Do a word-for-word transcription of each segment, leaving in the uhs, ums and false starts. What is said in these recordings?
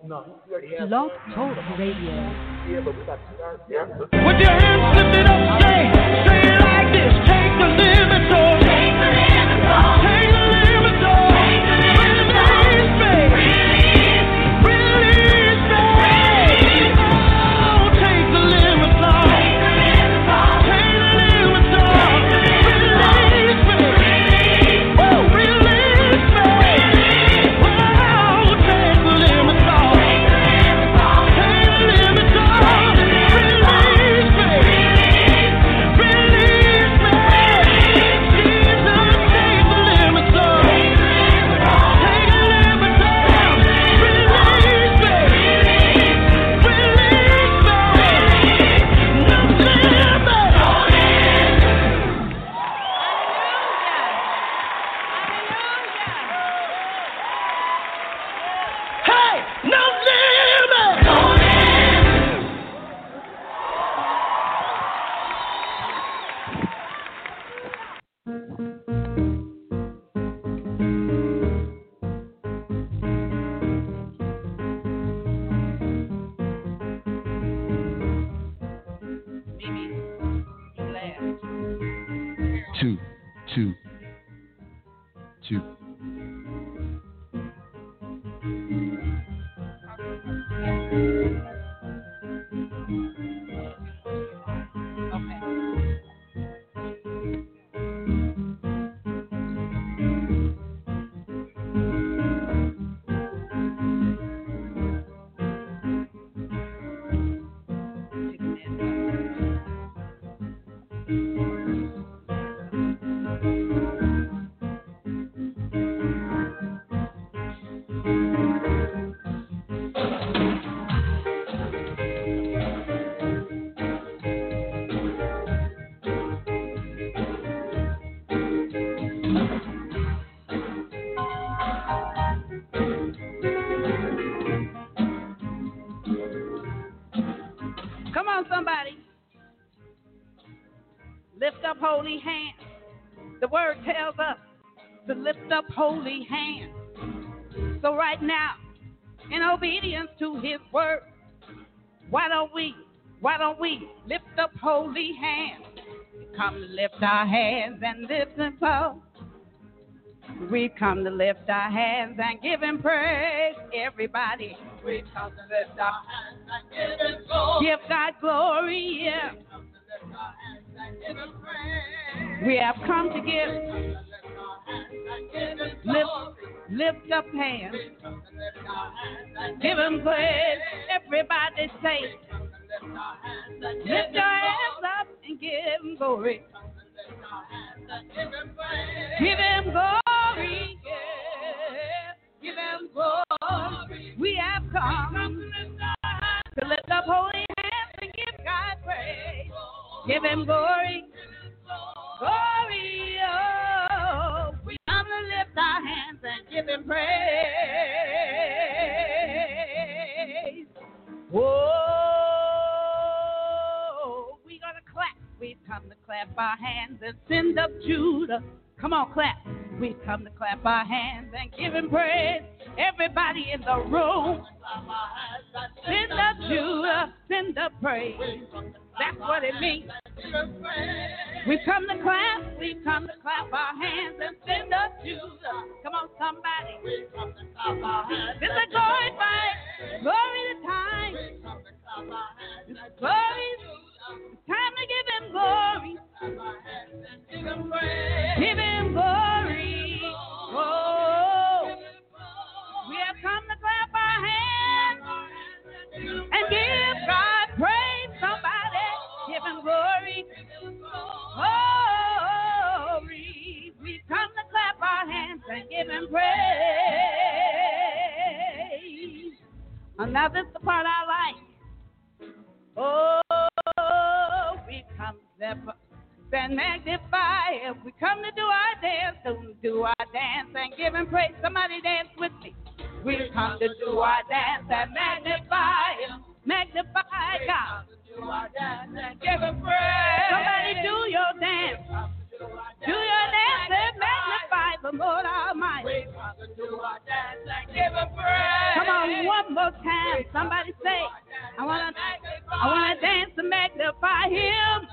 No, you already have Blog one. Talk Radio. Yeah, but we got to start. Yeah. With your hands lifted up, say, say it like this. Take the limits off. Take the limits off. Take the limits off. Release me. Release me. Oh, take the limits off. Take the limits off. Release me. Woo, release me. Oh, take the limits off. Take the limits off. Release me. Release me. Jesus, take the limits off. Take the limits off. Release me. Release me. No limits. Hey, no limits. No limits. Two, two, two. Come on, somebody. Lift up holy hands. The word tells us to lift up holy hands. So right now, in obedience to his word, why don't we, why don't we lift up holy hands? We come to lift our hands and lift them up. We come to lift our hands and give him praise. Everybody, we come to lift our hands and give him glory. Give God glory, yeah. We come to lift our hands and give him praise. We have come to give. Lift, lift up hands. Give him praise. Everybody say, lift your hands up and give him glory. Give him glory, yeah. Give him glory. We have come to lift up holy hands and give God praise. Give him glory. Glory, oh. We come to lift our hands and give him praise. Whoa, we gonna clap. We've come to clap our hands and send up Judah. Come on, clap. We've come to clap our hands and give him praise. Everybody in the room, send up Judah, send up praise. That's what it means. We've come to clap, we've come to clap our hands and send up Judah. Come on, somebody. It's a glory fight, glory to time. It's glory. It's time to give him glory. Give him glory. Oh, we have come to clap our hands and give God praise. Somebody, give him glory. Glory. We come to clap our hands and give him praise. And now this is the part I like. Oh, we come to and magnify him. We come to do our dance, to do our dance and give him praise. Somebody dance with me. We come to do our dance and magnify him. Magnify God. Do our dance and give him praise. Somebody do your dance. Do your dance and magnify the Lord Almighty. We come to do our dance and give him praise. Come on, one more time. Somebody say, I wanna, I wanna dance to magnify Him.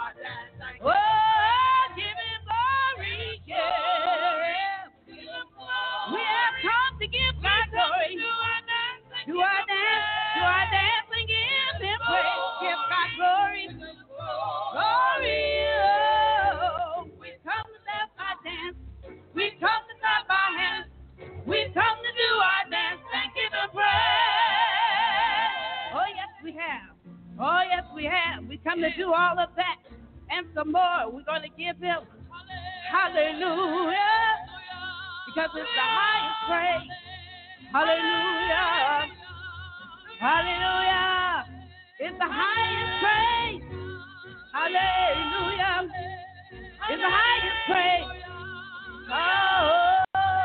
Oh, give Him glory, yeah. We have come to give God glory. Do our dance, do our dance, and give Him praise. Give God glory, glory. Oh, we come to lift our dance. We come to clap our hands. We come to do our dance and give Him praise. Oh yes, we have. Oh yes, we have. We come to do all of that and some more. We're going to give Him hallelujah, because it's the highest praise. Hallelujah, hallelujah. It's the highest praise. Hallelujah. It's the highest praise. Oh,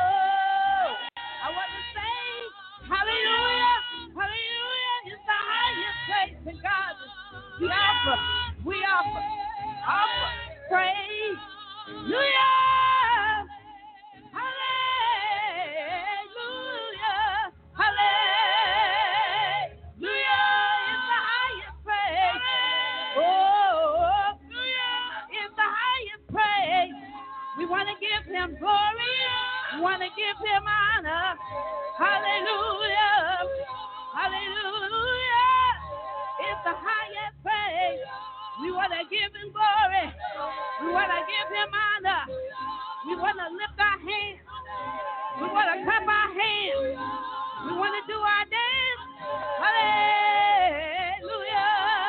I want to say hallelujah, hallelujah. It's the highest praise to God. We offer, we offer, offer praise. Hallelujah, hallelujah, hallelujah. It's the highest praise. Oh, it's the highest praise. We want to give Him glory. We want to give Him honor. Hallelujah. Hallelujah. It's the highest praise. We want to give Him glory. We want to give Him honor. We want to lift our hands. We want to clap our hands. We want to do our dance. Hallelujah.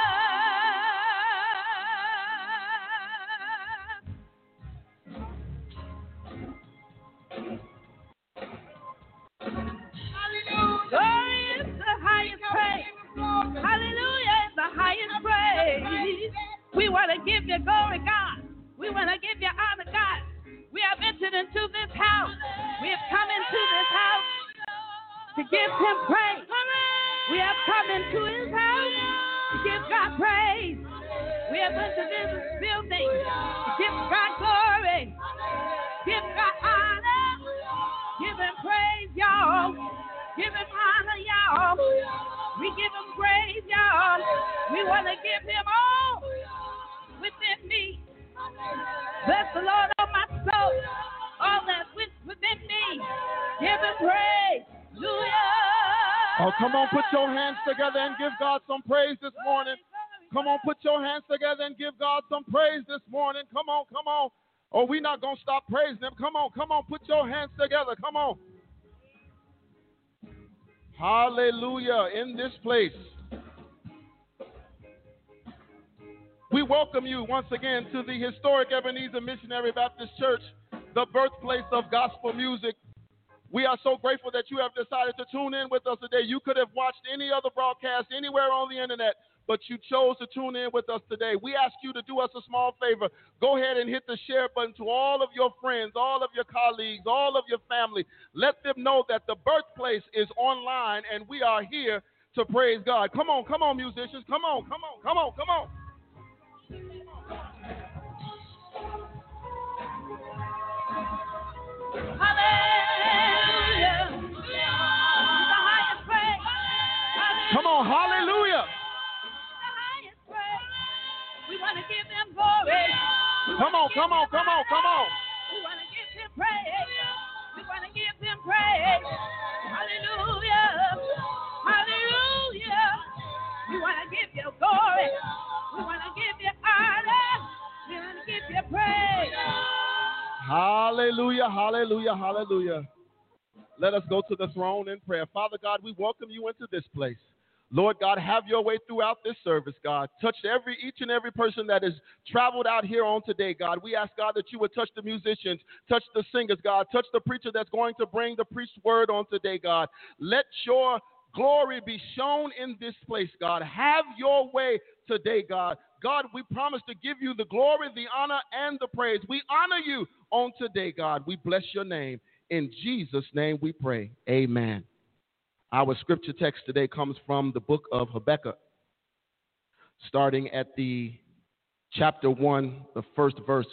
Glory is the highest praise. Hallelujah is the highest praise. We want to give you glory, God. We want to give you honor, God. We have entered into this house. We have come into this house to give Him praise. We have come into His house to give God praise. We have entered into this building to give God glory, give God honor, give Him praise, y'all. Give Him honor, y'all. We give Him praise, y'all. We want to give Him all within me. Bless the Lord, oh my soul. All that's within me. Give Him praise. Hallelujah. Oh, come on, put your hands together and give God some praise this morning. Come on, put your hands together and give God some praise this morning. Come on, come on. Oh, we're not going to stop praising Him. Come on, come on, put your hands together. Come on. Hallelujah in this place. We welcome you once again to the historic Ebenezer Missionary Baptist Church, the birthplace of gospel music. We are so grateful that you have decided to tune in with us today. You could have watched any other broadcast anywhere on the internet, but you chose to tune in with us today. We ask you to do us a small favor. Go ahead and hit the share button to all of your friends, all of your colleagues, all of your family. Let them know that the birthplace is online and we are here to praise God. Come on, come on, musicians. Come on, come on, come on, come on. Hallelujah. The highest praise. Come on, hallelujah. The highest praise. We want to give Him glory. Come on, come on, come on, come on. We want to give Him praise. We want to give Him praise. Hallelujah. Hallelujah. We want to give You glory. We want to give You honor. We want to give You praise. Hallelujah, hallelujah, hallelujah. Let us go to the throne in prayer. Father God, we welcome You into this place. Lord God, have Your way throughout this service, God. Touch every, each and every person that has traveled out here on today, God. We ask, God, that You would touch the musicians, touch the singers, God. Touch the preacher that's going to bring the preached word on today, God. Let Your glory be shown in this place, God. Have Your way today, God. God, we promise to give You the glory, the honor, and the praise. We honor You on today, God. We bless Your name. In Jesus' name we pray. Amen. Our scripture text today comes from the book of Habakkuk, starting at the chapter one, the first verse.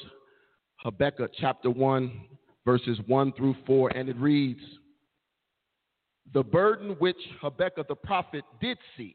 Habakkuk chapter one, verses one through four, and it reads, the burden which Habakkuk the prophet did see.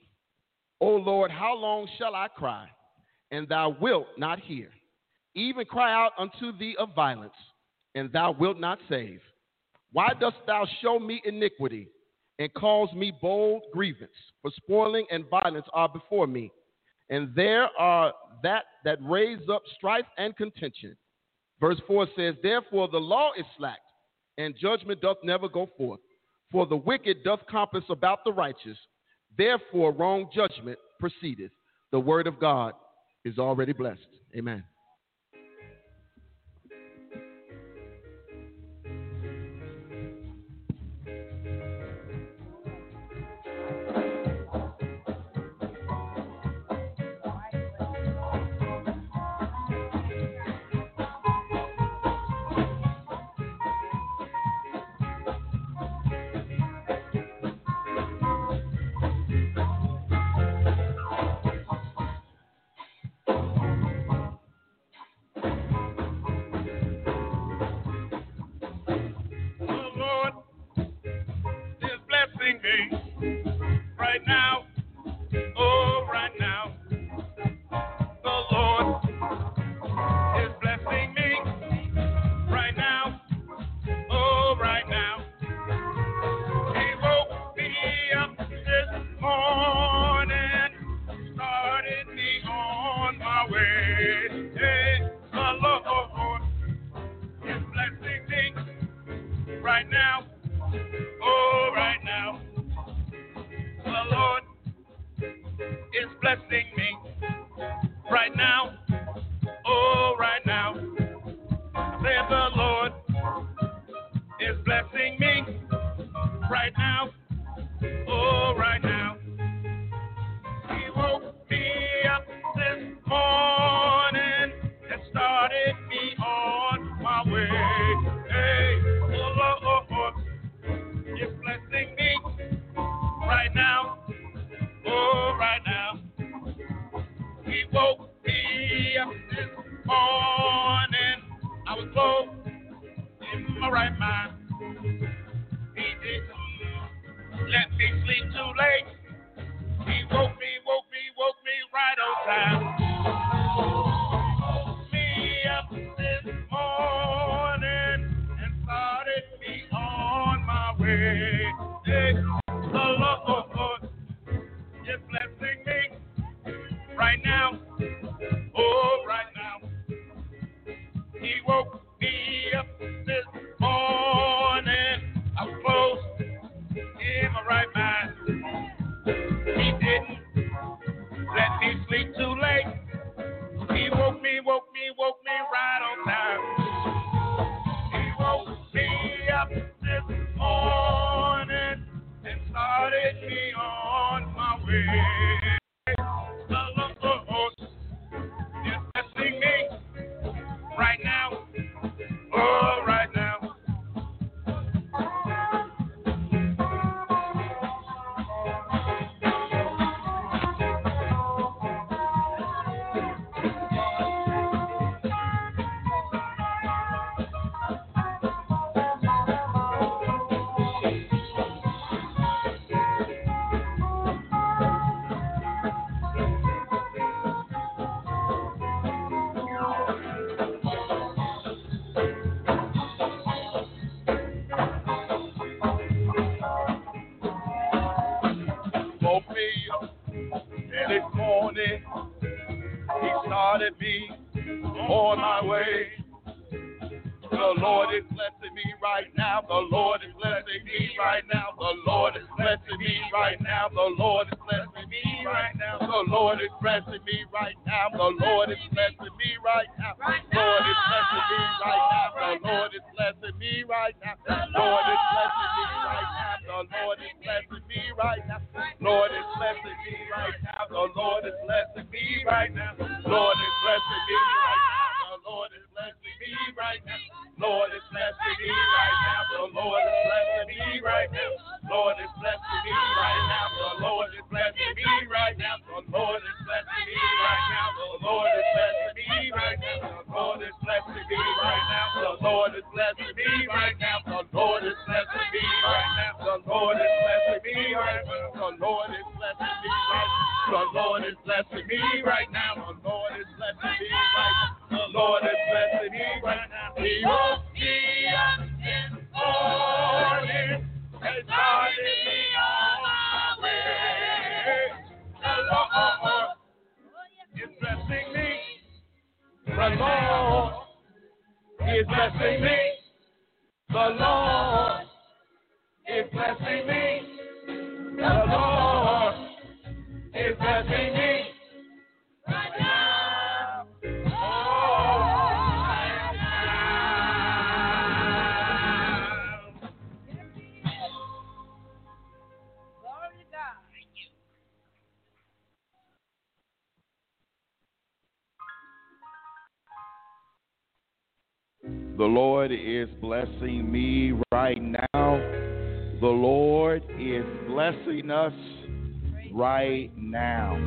O Lord, how long shall I cry, and thou wilt not hear? Even cry out unto thee of violence, and thou wilt not save. Why dost thou show me iniquity, and cause me bold grievance? For spoiling and violence are before me, and there are that that raise up strife and contention. Verse four says, therefore the law is slacked, and judgment doth never go forth. For the wicked doth compass about the righteous. Therefore wrong judgment proceedeth. The word of God is already blessed. Amen. The Lord is blessing me right now. The Lord is blessing me right now. The Lord is blessing blessing me right. The Lord is blessing me right now. The Lord is blessing me right now. The Lord is blessing me right now. He woke me up in the morning and started me on my way. The Lord is blessing me. The Lord is blessing me. The Lord is blessing me. The Lord is blessing me right now. Oh, right now. Glory to God. The Lord is blessing me right now. The Lord is blessing us right now.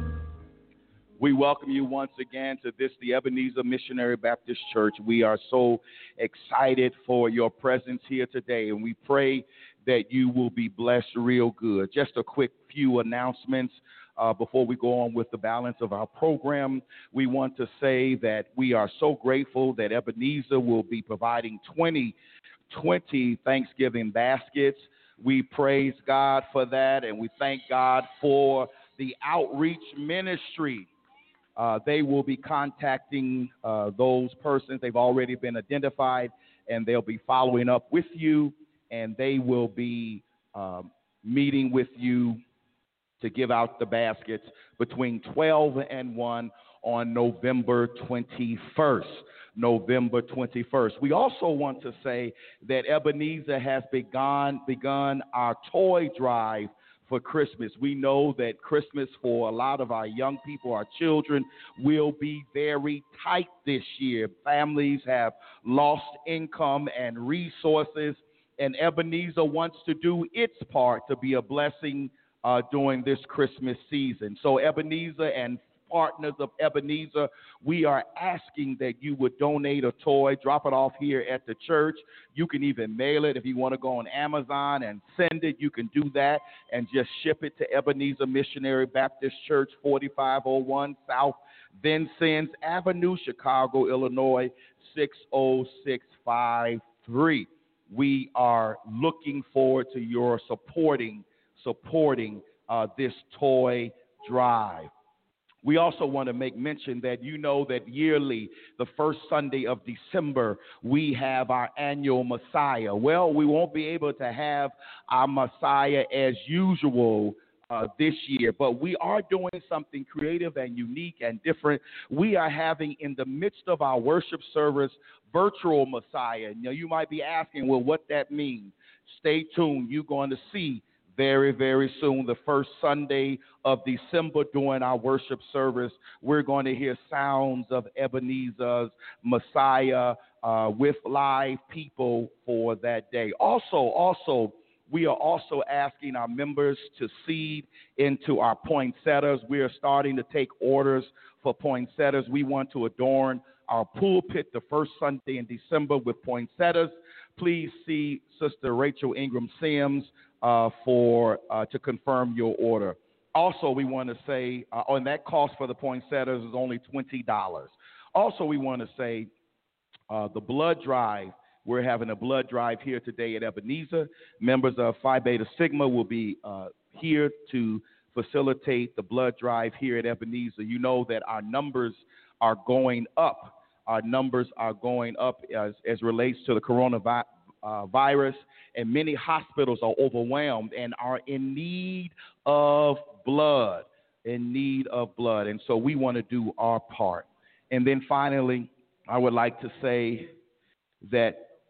We welcome you once again to this, the Ebenezer Missionary Baptist Church. We are so excited for your presence here today, and we pray that you will be blessed real good. Just a quick few announcements. Uh, before we go on with the balance of our program, we want to say that we are so grateful that Ebenezer will be providing twenty, twenty Thanksgiving baskets. We praise God for that, and we thank God for the outreach ministry. Uh, they will be contacting uh, those persons. They've already been identified, and they'll be following up with you, and they will be um, meeting with you to give out the baskets between twelve and one on November twenty-first. November twenty-first. We also want to say that Ebenezer has begun, begun our toy drive for Christmas. We know that Christmas for a lot of our young people, our children, will be very tight this year. Families have lost income and resources, and Ebenezer wants to do its part to be a blessing Uh, during this Christmas season. So Ebenezer and partners of Ebenezer, we are asking that you would donate a toy, drop it off here at the church. You can even mail it. If you want to go on Amazon and send it, you can do that and just ship it to Ebenezer Missionary Baptist Church, forty-five oh one South Vincennes Avenue, Chicago, Illinois, six oh six five three. We are looking forward to your supporting supporting uh, this toy drive. We also want to make mention that you know that yearly, the first Sunday of December, we have our annual Messiah. Well, we won't be able to have our Messiah as usual uh, this year, but we are doing something creative and unique and different. We are having, in the midst of our worship service, virtual Messiah. Now, you might be asking, well, what that means. Stay tuned. You're going to see very, very soon, the first Sunday of December during our worship service, we're going to hear sounds of Ebenezer's Messiah uh, with live people for that day. Also, also, we are also asking our members to seed into our poinsettias. We are starting to take orders for poinsettias. We want to adorn our pulpit the first Sunday in December with poinsettias. Please see Sister Rachel Ingram Sims Uh, for uh, to confirm your order. Also, we want to say, uh, and that cost for the poinsettias is only twenty dollars. Also, we want to say uh, the blood drive. We're having a blood drive here today at Ebenezer. Members of Phi Beta Sigma will be uh, here to facilitate the blood drive here at Ebenezer. You know that our numbers are going up. Our numbers are going up as, as relates to the coronavirus. Uh, virus, and many hospitals are overwhelmed and are in need of blood, in need of blood. And so we want to do our part. And then finally, I would like to say that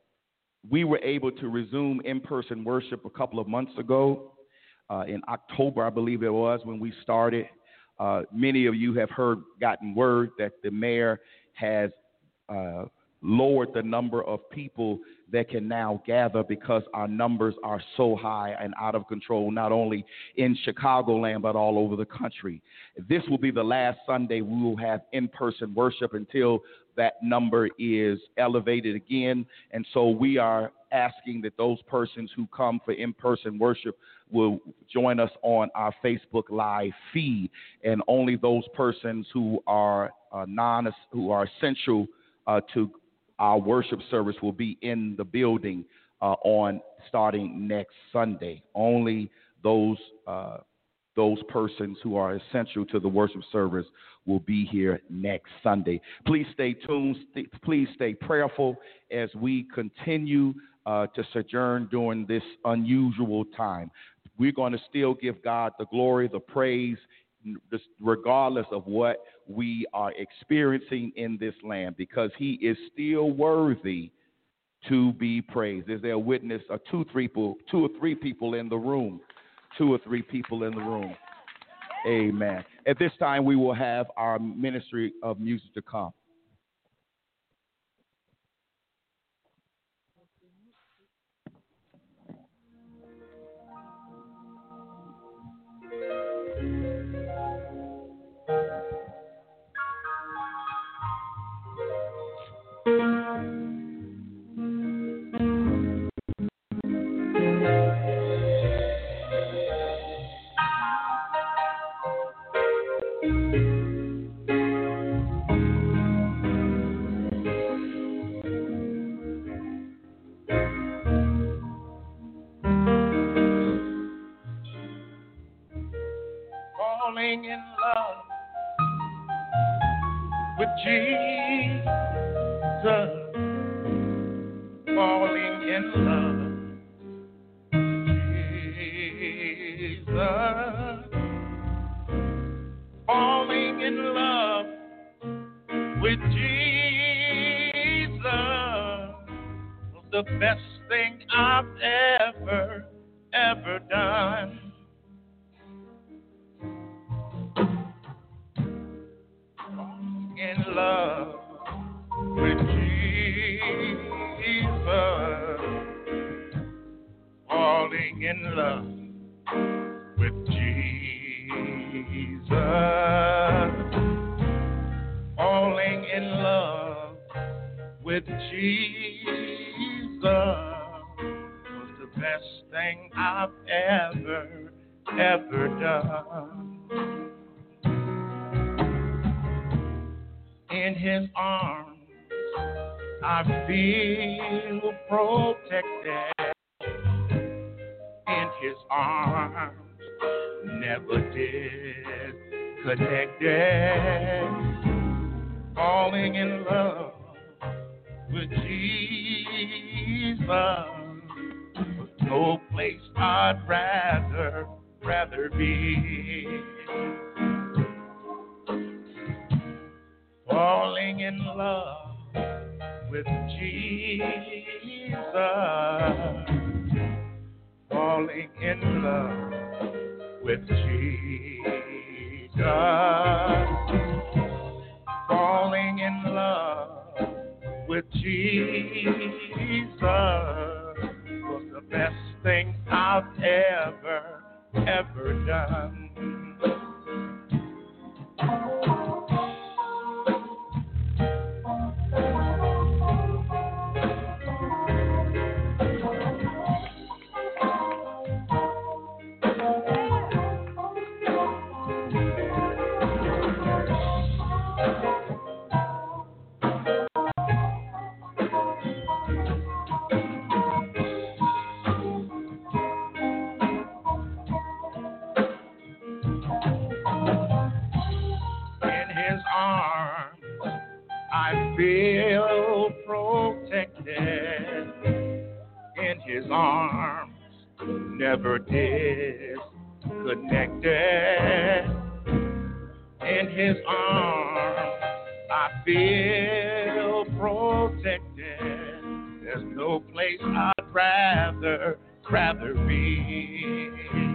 we were able to resume in-person worship a couple of months ago. Uh, in October, I believe it was, when we started. Uh, many of you have heard, gotten word that the mayor has uh, lowered the number of people that can now gather because our numbers are so high and out of control, not only in Chicagoland, but all over the country. This will be the last Sunday we will have in-person worship until that number is elevated again. And so we are asking that those persons who come for in-person worship will join us on our Facebook Live feed, and only those persons who are uh, non who are essential uh, to our worship service will be in the building uh, on starting next Sunday. Only those uh, those persons who are essential to the worship service will be here next Sunday. Please stay tuned. St- please stay prayerful as we continue uh, to sojourn during this unusual time. We're going to still give God the glory, the praise, regardless of what we are experiencing in this land, because he is still worthy to be praised. Is there a witness, or two, three people, two or three people in the room? Two or three people in the room. Amen. At this time, we will have our ministry of music to come. Falling in love with Jesus, falling in love with Jesus, falling in love with Jesus was the best thing I've ever, ever done. In love with Jesus, falling in love with Jesus, falling in love with Jesus was the best thing I've ever, ever done. In his arms, I feel protected. In his arms, never disconnected. Falling in love with Jesus was no place I'd rather, rather be. Falling in love with Jesus, falling in love with Jesus, falling in love with Jesus was the best thing I've ever, ever done. Feel protected in his arms, never disconnected. In his arms, I feel protected. There's no place I'd rather, rather be.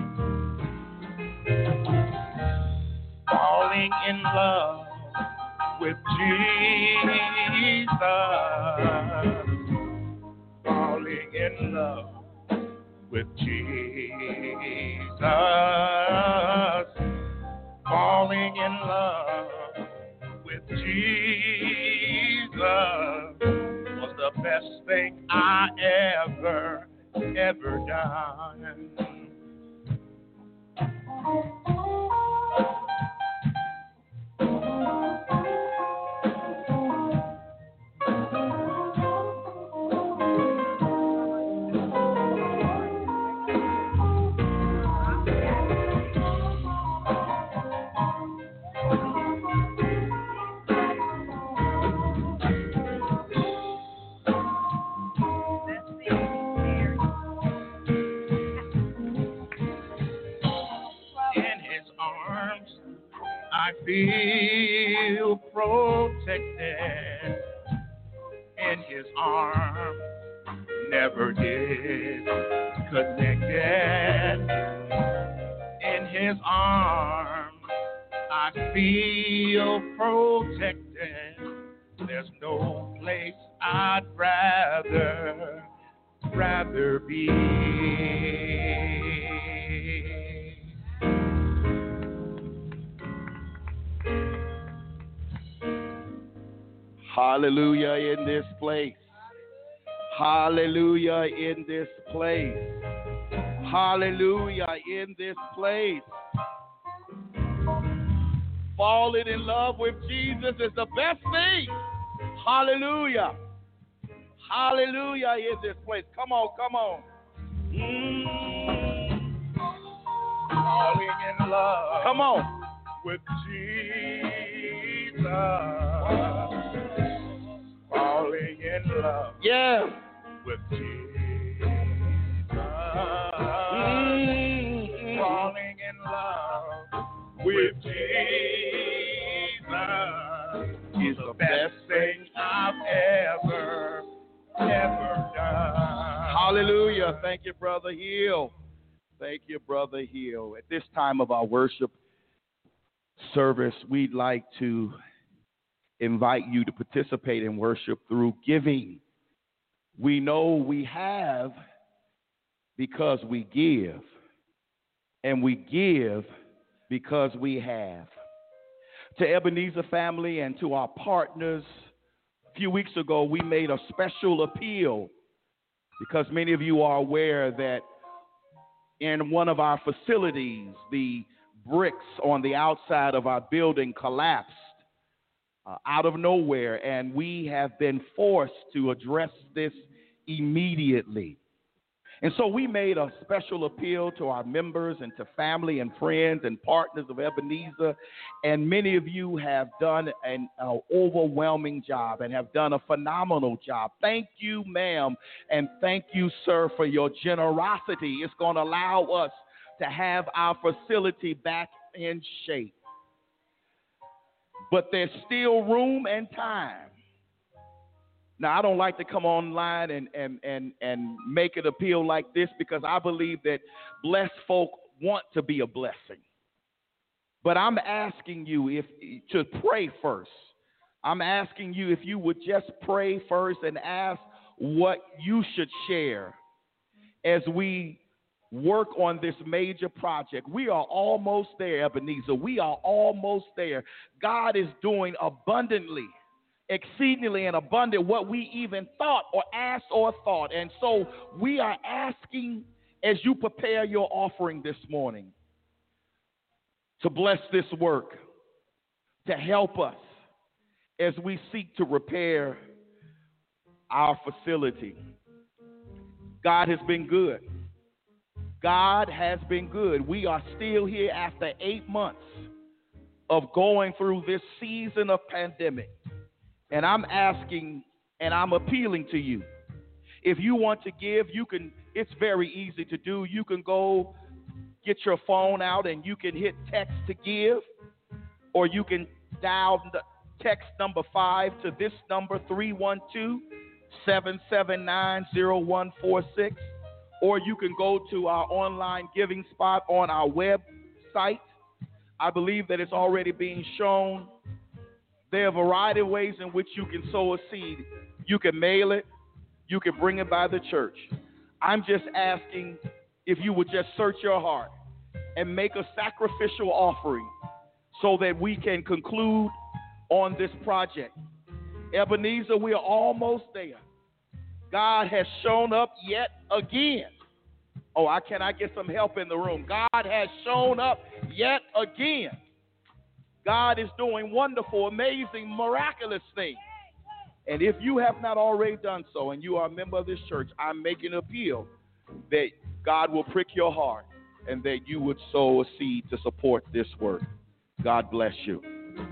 Falling in love with Jesus, love with Jesus. Falling in love with Jesus was the best thing I ever, ever done. I feel protected in his arms, never disconnected. In his arms, I feel protected. There's no place I'd rather, rather be. Hallelujah in this place. Hallelujah in this place. Hallelujah in this place. Falling in love with Jesus is the best thing. Hallelujah. Hallelujah in this place. Come on, come on. Mm. Falling in love. Come on. With Jesus. Falling in love. Yeah. With Jesus. Mm-hmm. Falling in love with Jesus is the best thing I've ever, ever done. Hallelujah. Thank you, Brother Hill. Thank you, Brother Hill. At this time of our worship service, we'd like to invite you to participate in worship through giving. We know we have because we give, and we give because we have. To Ebenezer family and to our partners, a few weeks ago we made a special appeal because many of you are aware that in one of our facilities, the bricks on the outside of our building collapsed uh, out of nowhere, and we have been forced to address this immediately. And so we made a special appeal to our members and to family and friends and partners of Ebenezer, and many of you have done an uh, overwhelming job and have done a phenomenal job. Thank you, ma'am, and thank you, sir, for your generosity. It's going to allow us to have our facility back in shape. But there's still room and time. Now, I don't like to come online and, and, and, and make an appeal like this because I believe that blessed folk want to be a blessing. But I'm asking you if to pray first. I'm asking you if you would just pray first and ask what you should share as we work on this major project. We are almost there, Ebenezer. We are almost there. God is doing abundantly, exceedingly and abundant what we even thought or asked or thought. And so we are asking, as you prepare your offering this morning, to bless this work, to help us as we seek to repair our facility. God has been good. God has been good. We are still here after eight months of going through this season of pandemic. And I'm asking and I'm appealing to you. If you want to give, you can. It's very easy to do. You can go get your phone out and you can hit text to give, or you can dial the text number five to this number, three one two, seven seven nine, zero one four six, or you can go to our online giving spot on our website. I believe that it's already being shown. There are a variety of ways in which you can sow a seed. You can mail it. You can bring it by the church. I'm just asking if you would just search your heart and make a sacrificial offering so that we can conclude on this project. Ebenezer, we are almost there. God has shown up yet again. Oh, I can I get some help in the room? God has shown up yet again. God is doing wonderful, amazing, miraculous things. And if you have not already done so and you are a member of this church, I'm making an appeal that God will prick your heart and that you would sow a seed to support this work. God bless you.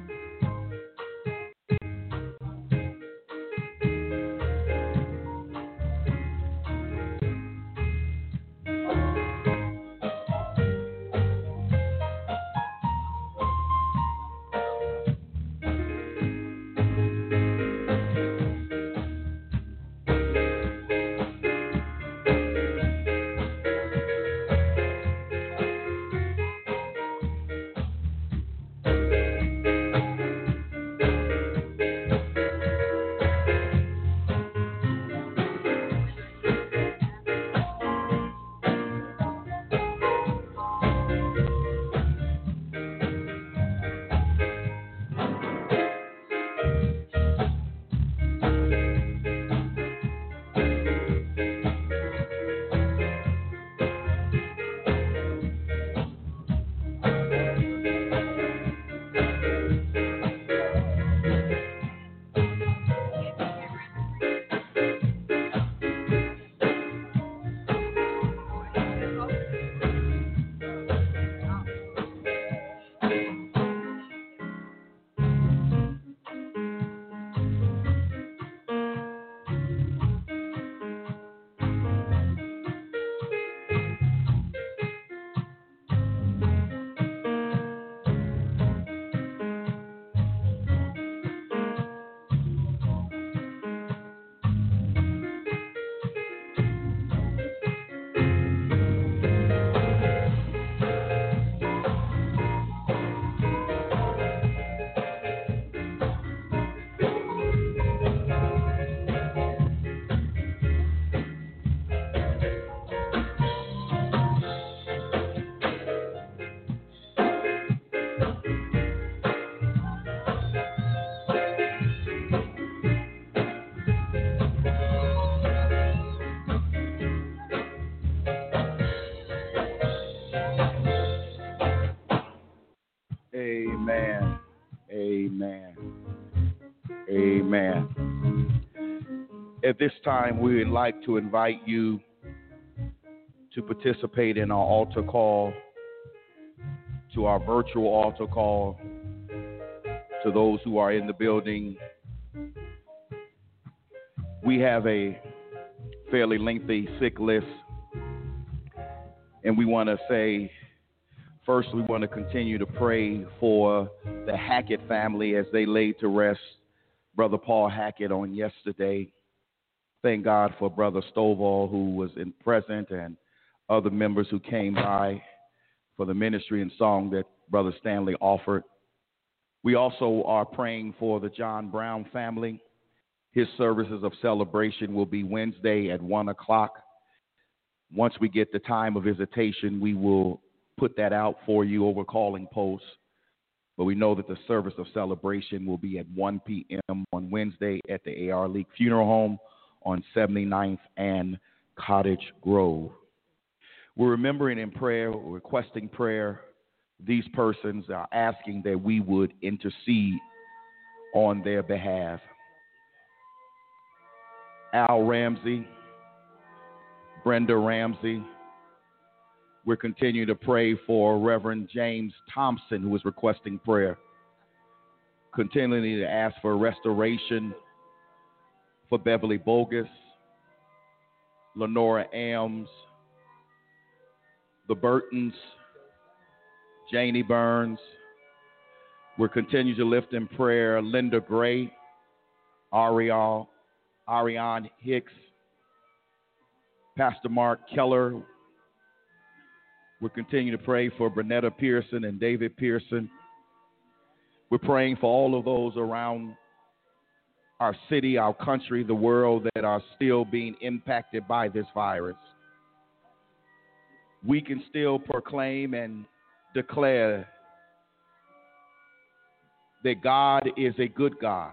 Amen. Amen. Amen. At this time, we would like to invite you to participate in our altar call, to our virtual altar call, to those who are in the building. We have a fairly lengthy sick list, and we want to say, first, we want to continue to pray for the Hackett family as they laid to rest Brother Paul Hackett on yesterday. Thank God for Brother Stovall, who was in present, and other members who came by for the ministry and song that Brother Stanley offered. We also are praying for the John Brown family. His services of celebration will be Wednesday at one o'clock. Once we get the time of visitation, we will put that out for you over calling posts. But we know that the service of celebration will be at one p.m. on Wednesday at the A R League Funeral Home on seventy-ninth and Cottage Grove. We're remembering in prayer, requesting prayer. These persons are asking that we would intercede on their behalf. Al Ramsey, Brenda Ramsey. We're continuing to pray for Reverend James Thompson, who is requesting prayer. Continuing to ask for restoration for Beverly Bogus, Lenora Ames, the Burtons, Janie Burns. We're continuing to lift in prayer Linda Gray, Ariel, Ariane Hicks, Pastor Mark Keller. We're continuing to pray for Bernetta Pearson and David Pearson. We're praying for all of those around our city, our country, the world that are still being impacted by this virus. we can still proclaim and declare that God is a good God,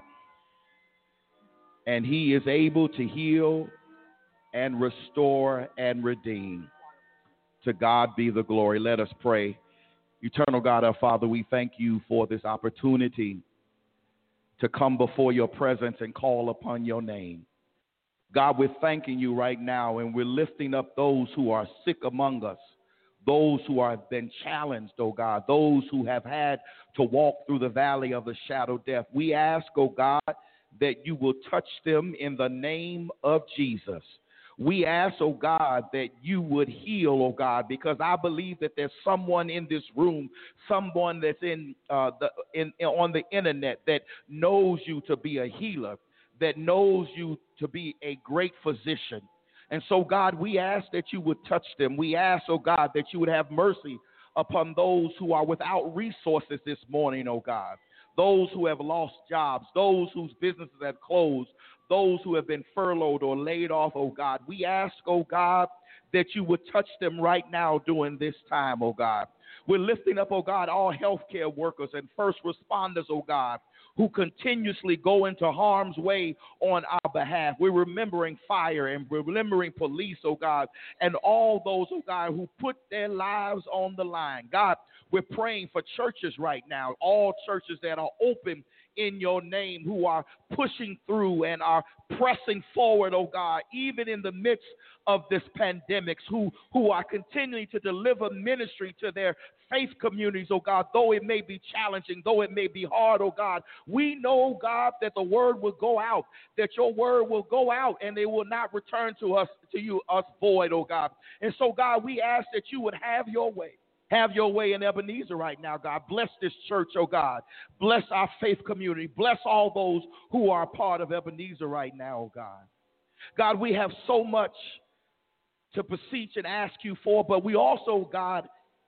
and he is able to heal and restore and redeem. To God be the glory. Let us pray. Eternal God, our Father, we thank you for this opportunity to come before your presence and call upon your name. God, we're thanking you right now, and we're lifting up those who are sick among us, those who have been challenged, oh God, those who have had to walk through the valley of the shadow of death. We ask, oh God, that you will touch them in the name of Jesus. We ask, oh God, that you would heal, oh God, because I believe that there's someone in this room, someone that's in, uh, the, in, in on the internet that knows you to be a healer, that knows you to be a great physician. And so, God, we ask that you would touch them. We ask, oh God, that you would have mercy upon those who are without resources this morning, oh God, those who have lost jobs, those whose businesses have closed, those who have been furloughed or laid off, oh God. We ask, oh God, that you would touch them right now during this time, oh God. We're lifting up, oh God, all healthcare workers and first responders, oh God, who continuously go into harm's way on our behalf. We're remembering fire and we're remembering police, oh God, and all those, oh God, who put their lives on the line. God, we're praying for churches right now, all churches that are open in your name, who are pushing through and are pressing forward, oh God, even in the midst of this pandemic, who, who are continuing to deliver ministry to their faith communities, oh God, though it may be challenging, though it may be hard, oh God. We know, God, that the word will go out, that your word will go out and it will not return to us, to you, us void, oh God. And so, God, we ask that you would have your way. Have your way in Ebenezer right now, God. Bless this church, oh God. Bless our faith community. Bless all those who are a part of Ebenezer right now, oh God. God, we have so much to beseech and ask you for, but we also, God,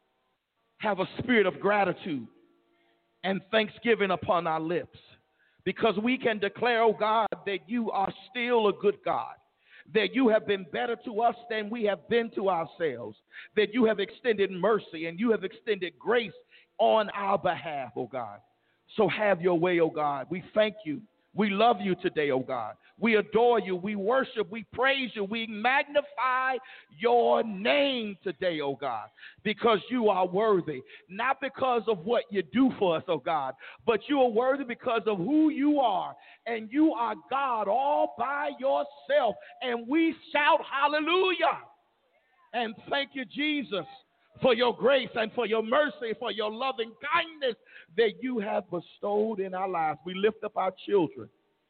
have a spirit of gratitude and thanksgiving upon our lips, because we can declare, oh God, that you are still a good God, that you have been better to us than we have been to ourselves, that you have extended mercy and you have extended grace on our behalf, oh God. So have your way, oh God. We thank you. We love you today, oh God. We adore you. We worship. We praise you. We magnify your name today, oh God, because you are worthy. Not because of what you do for us, oh God, but you are worthy because of who you are. And you are God all by yourself. And we shout hallelujah. And thank you, Jesus, for your grace and for your mercy, for your loving kindness that you have bestowed in our lives. We lift up our children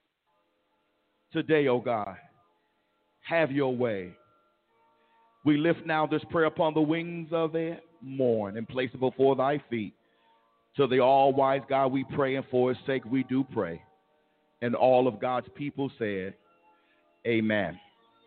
today, oh God. Have your way. We lift now this prayer upon the wings of the morn and place it before thy feet. To the all-wise God we pray, and for his sake we do pray. And all of God's people said, amen.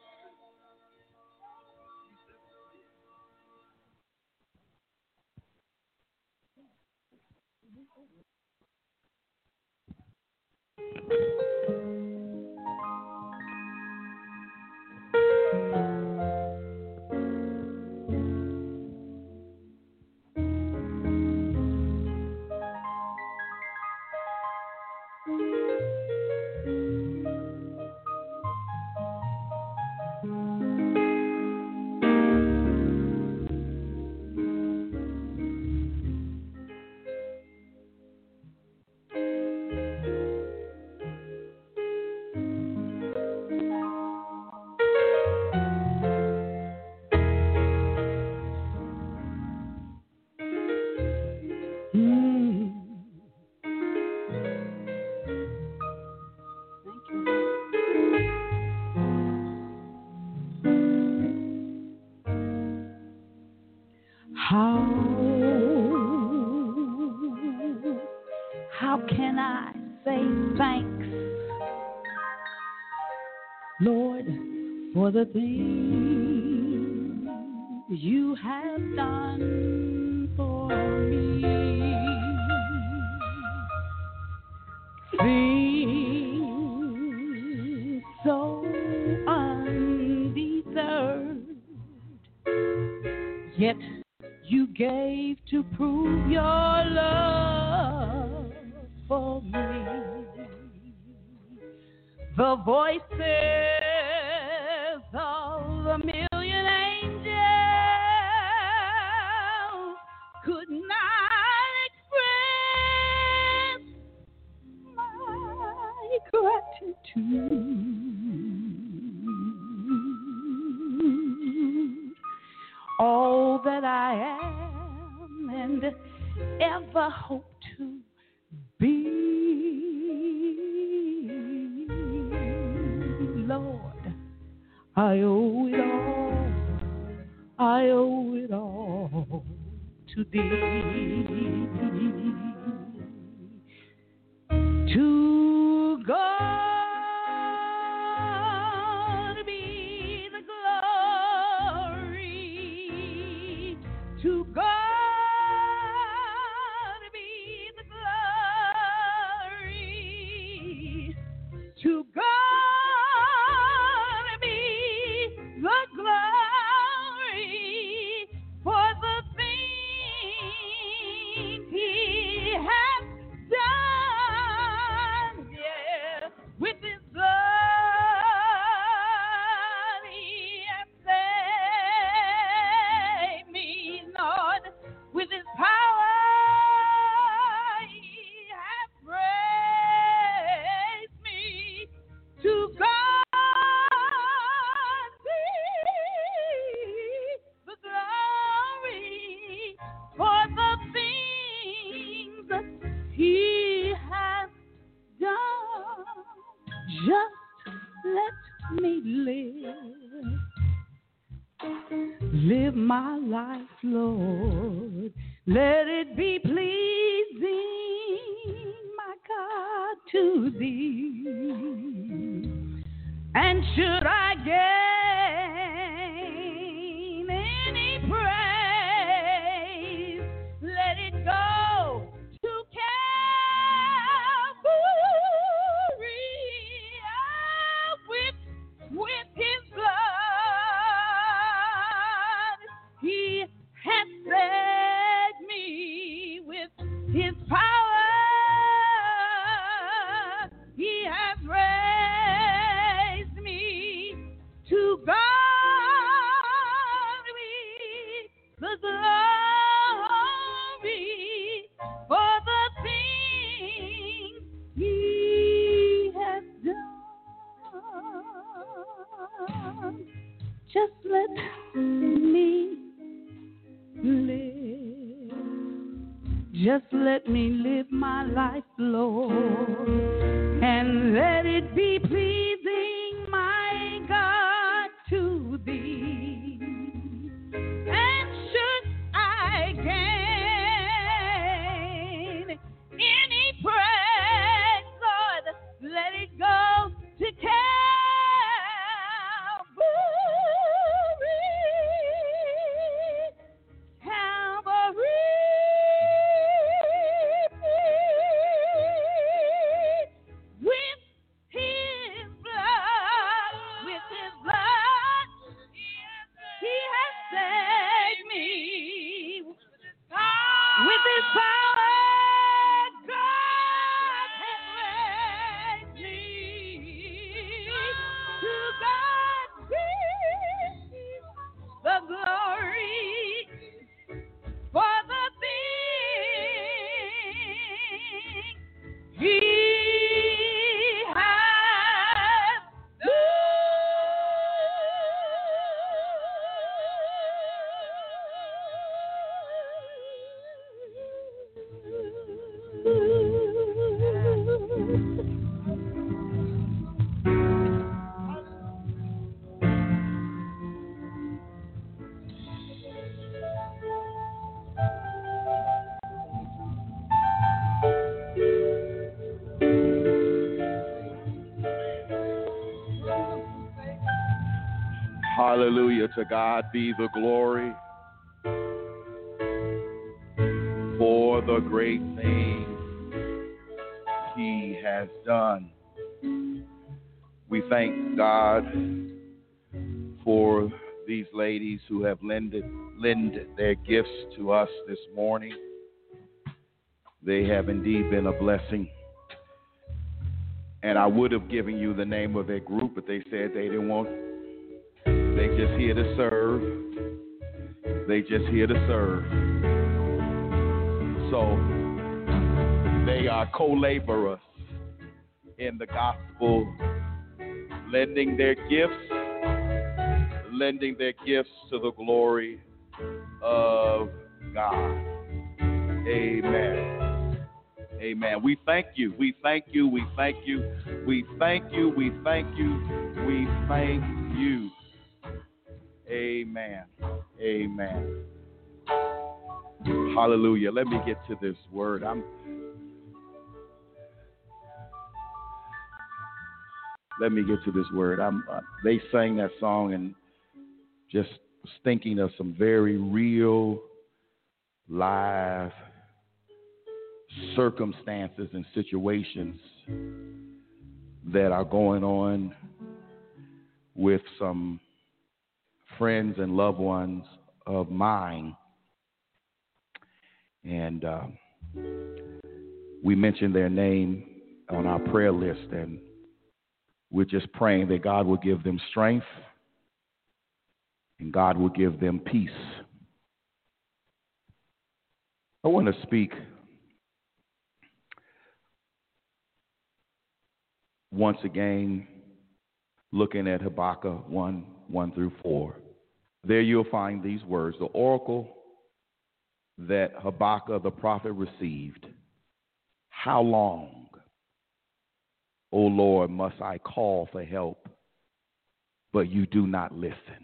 For the things you have done for me, things so undeserved, yet prove your love for me. The voices of a million angels could not express my gratitude. All that I am and ever hope to be, Lord, I owe it all, I owe it all to Thee. To God be the glory, to God be the glory, to God be the glory for the things He has done, yeah, with His blood He has saved me, Lord, with His power He has raised me. To God be the glory for the things He has done. Just let me live, live my life, Lord. Let it be pleasing, my God, to Thee. And should I gain any praise, let it go to Calvary. Ah, with, with His blood He has saved me. With His power He has raised me. To God be the glory for the things He has done. Just let me live. Just let me live my life, Lord, and let it be pleasing, my God, to Thee. And should I gain any praise, Lord, let it go to Calvary. Calvary. With His blood, with His blood, He has saved me. With His power, God has raised me. To God be the glory for the things He has Hallelujah. To God be the glory for the great things He has done. We thank God for these ladies who have lended, lend their gifts to us this morning. They have indeed been a blessing. And I would have given you the name of their group, but they said they didn't want. They just here to serve. They just here to serve. So they are co-laborers in the gospel, lending their gifts, lending their gifts to the glory of God. Amen. Amen. We thank you. We thank you. We thank you. We thank you. We thank you. We thank you. Amen. Amen. Hallelujah. Let me get to this word. I'm Let me get to this word. I'm uh, they sang that song and just thinking of some very real live circumstances and situations that are going on with some friends and loved ones of mine. And uh, we mentioned their name on our prayer list, and we're just praying that God will give them strength and God will give them peace. I want to speak once again, looking at Habakkuk one, one through four. There you'll find these words. The oracle that Habakkuk the prophet received. How long, O Lord, must I call for help, but you do not listen?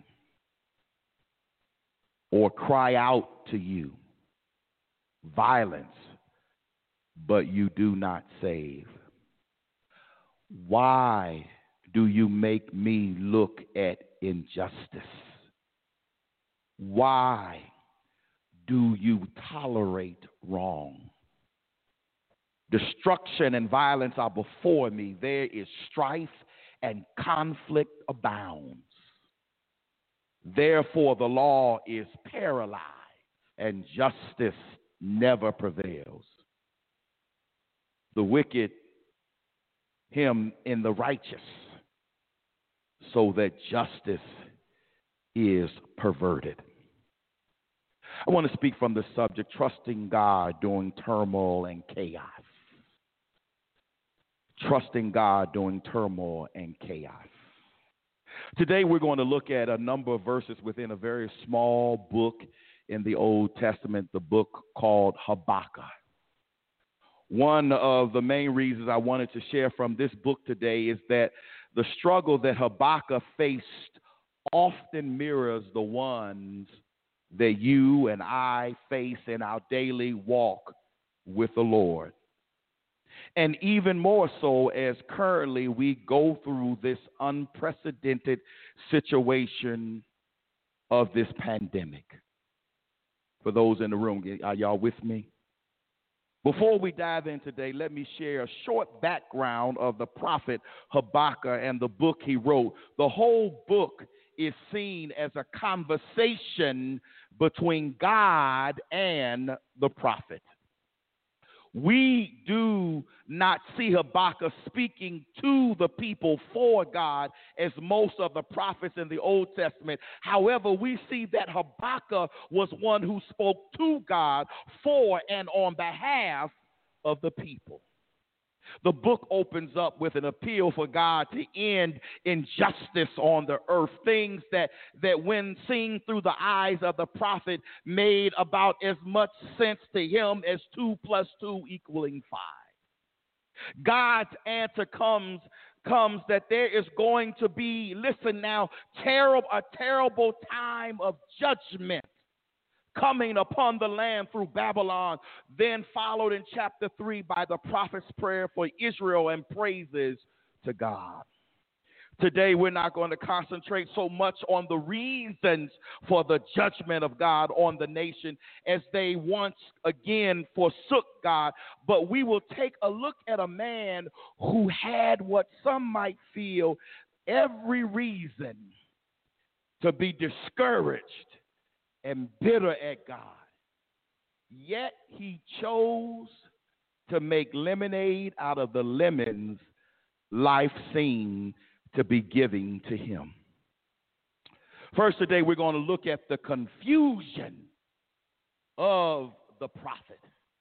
Or cry out to you, violence, but you do not save? Why do you make me look at injustice? Why do you tolerate wrong? Destruction and violence are before me. There is strife and conflict abounds. Therefore, the law is paralyzed and justice never prevails. The wicked him in the righteous, so that justice is perverted. I want to speak from the subject, trusting God during turmoil and chaos. Trusting God during turmoil and chaos. Today we're going to look at a number of verses within a very small book in the Old Testament, the book called Habakkuk. One of the main reasons I wanted to share from this book today is that the struggle that Habakkuk faced often mirrors the ones that you and I face in our daily walk with the Lord. And even more so as currently we go through this unprecedented situation of this pandemic. For those in the room, are y'all with me? Before we dive in today, let me share a short background of the prophet Habakkuk and the book he wrote. The whole book is seen as a conversation between God and the prophet. We do not see Habakkuk speaking to the people for God as most of the prophets in the Old Testament. However, we see that Habakkuk was one who spoke to God for and on behalf of the people. The book opens up with an appeal for God to end injustice on the earth, things that, that when seen through the eyes of the prophet made about as much sense to him as two plus two equaling five. God's answer comes, comes that there is going to be, listen now, terrible, a terrible time of judgment coming upon the land through Babylon, then followed in chapter three by the prophet's prayer for Israel and praises to God. Today, we're not going to concentrate so much on the reasons for the judgment of God on the nation as they once again forsook God, but we will take a look at a man who had what some might feel every reason to be discouraged and bitter at God. Yet he chose to make lemonade out of the lemons life seemed to be giving to him. First today, we're going to look at the confusion of the prophet.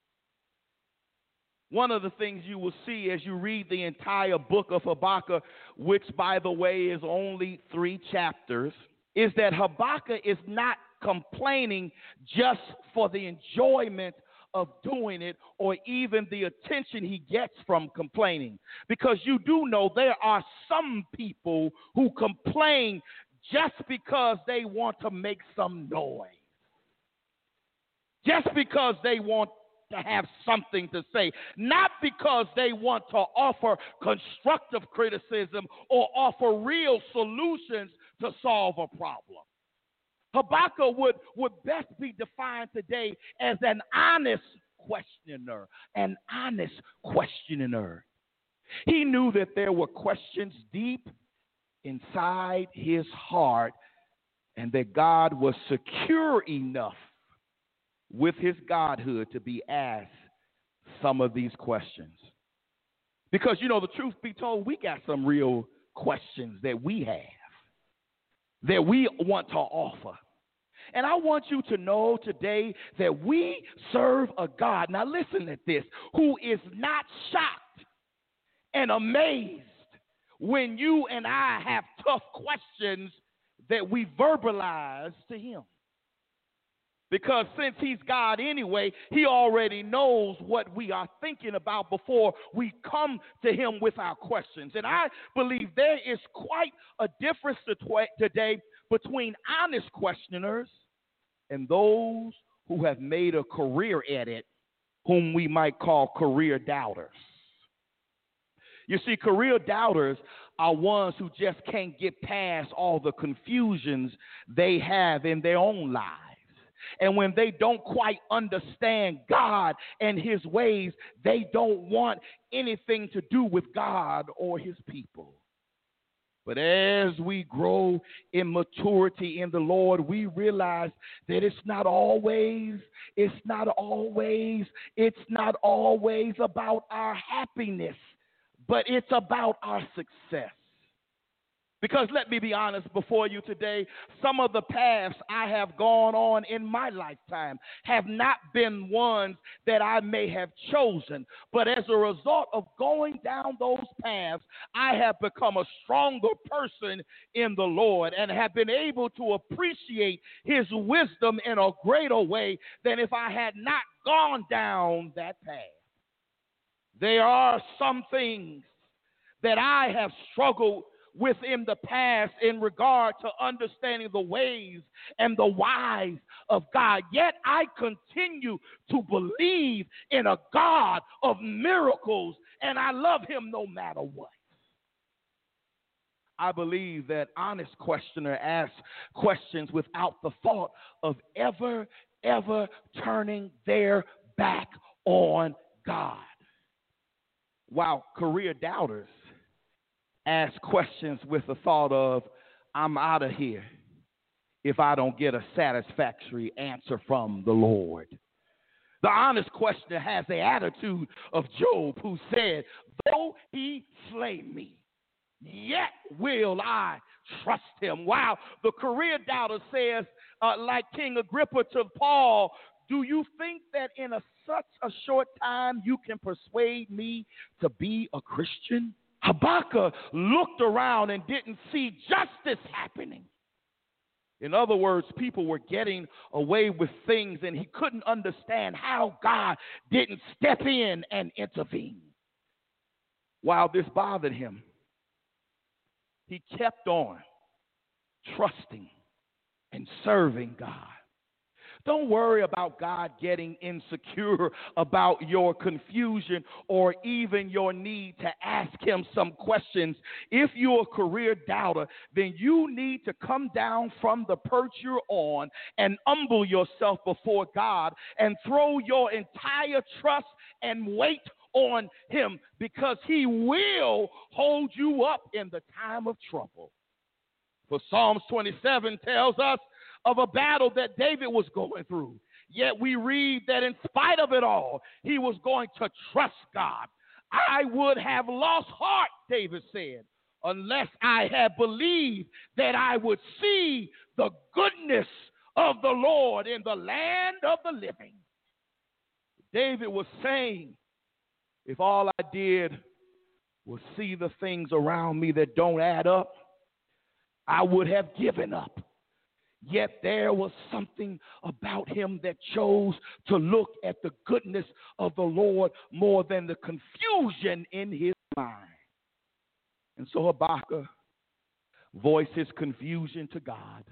One of the things you will see as you read the entire book of Habakkuk, which, by the way, is only three chapters, is that Habakkuk is not complaining just for the enjoyment of doing it or even the attention he gets from complaining. Because you do know there are some people who complain just because they want to make some noise. Just because they want to have something to say, not because they want to offer constructive criticism or offer real solutions to solve a problem. Habakkuk would, would best be defined today as an honest questioner, an honest questioner. He knew that there were questions deep inside his heart and that God was secure enough with his godhood to be asked some of these questions. Because, you know, the truth be told, we got some real questions that we have, that we want to offer. And I want you to know today that we serve a God, now listen to this, who is not shocked and amazed when you and I have tough questions that we verbalize to him. Because since he's God anyway, he already knows what we are thinking about before we come to him with our questions. And I believe there is quite a difference today between honest questioners and those who have made a career at it, whom we might call career doubters. You see, career doubters are ones who just can't get past all the confusions they have in their own lives. And when they don't quite understand God and his ways, they don't want anything to do with God or his people. But as we grow in maturity in the Lord, we realize that it's not always, it's not always, it's not always about our happiness, but it's about our success. Because let me be honest before you today, some of the paths I have gone on in my lifetime have not been ones that I may have chosen. But as a result of going down those paths, I have become a stronger person in the Lord and have been able to appreciate his wisdom in a greater way than if I had not gone down that path. There are some things that I have struggled within the past in regard to understanding the ways and the whys of God. Yet I continue to believe in a God of miracles, and I love him no matter what. I believe that honest questioner asks questions without the thought of ever, ever turning their back on God. While career doubters ask questions with the thought of, I'm out of here if I don't get a satisfactory answer from the Lord. The honest questioner has the attitude of Job, who said, though he slay me, yet will I trust him. While the career doubter says, uh, like King Agrippa to Paul, do you think that in a, such a short time you can persuade me to be a Christian? Habakkuk looked around and didn't see justice happening. In other words, people were getting away with things, and he couldn't understand how God didn't step in and intervene. While this bothered him, he kept on trusting and serving God. Don't worry about God getting insecure about your confusion or even your need to ask him some questions. If you're a career doubter, then you need to come down from the perch you're on and humble yourself before God and throw your entire trust and weight on him, because he will hold you up in the time of trouble. For Psalms twenty-seven tells us of a battle that David was going through. Yet we read that in spite of it all, he was going to trust God. I would have lost heart, David said, unless I had believed that I would see the goodness of the Lord in the land of the living. David was saying, if all I did was see the things around me that don't add up, I would have given up. Yet there was something about him that chose to look at the goodness of the Lord more than the confusion in his mind. And so Habakkuk voiced his confusion to God.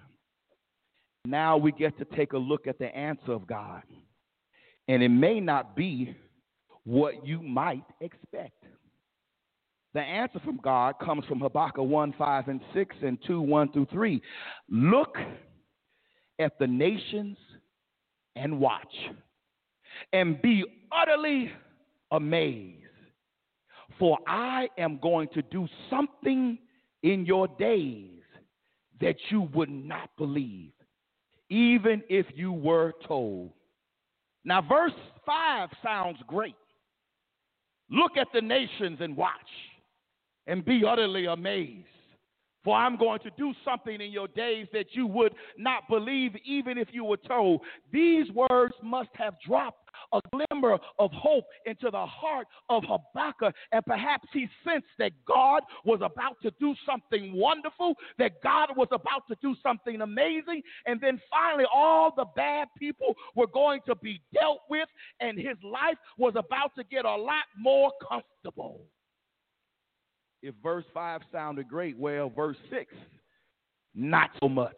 Now we get to take a look at the answer of God. And it may not be what you might expect. The answer from God comes from Habakkuk one, five, and six, and two, one through three. Look at the nations and watch, and be utterly amazed. For I am going to do something in your days that you would not believe, even if you were told. Now, verse five sounds great. Look at the nations and watch, and be utterly amazed. For I'm going to do something in your days that you would not believe, even if you were told. These words must have dropped a glimmer of hope into the heart of Habakkuk, and perhaps he sensed that God was about to do something wonderful, that God was about to do something amazing, and then finally all the bad people were going to be dealt with, and his life was about to get a lot more comfortable. If verse five sounded great, well, verse six, not so much.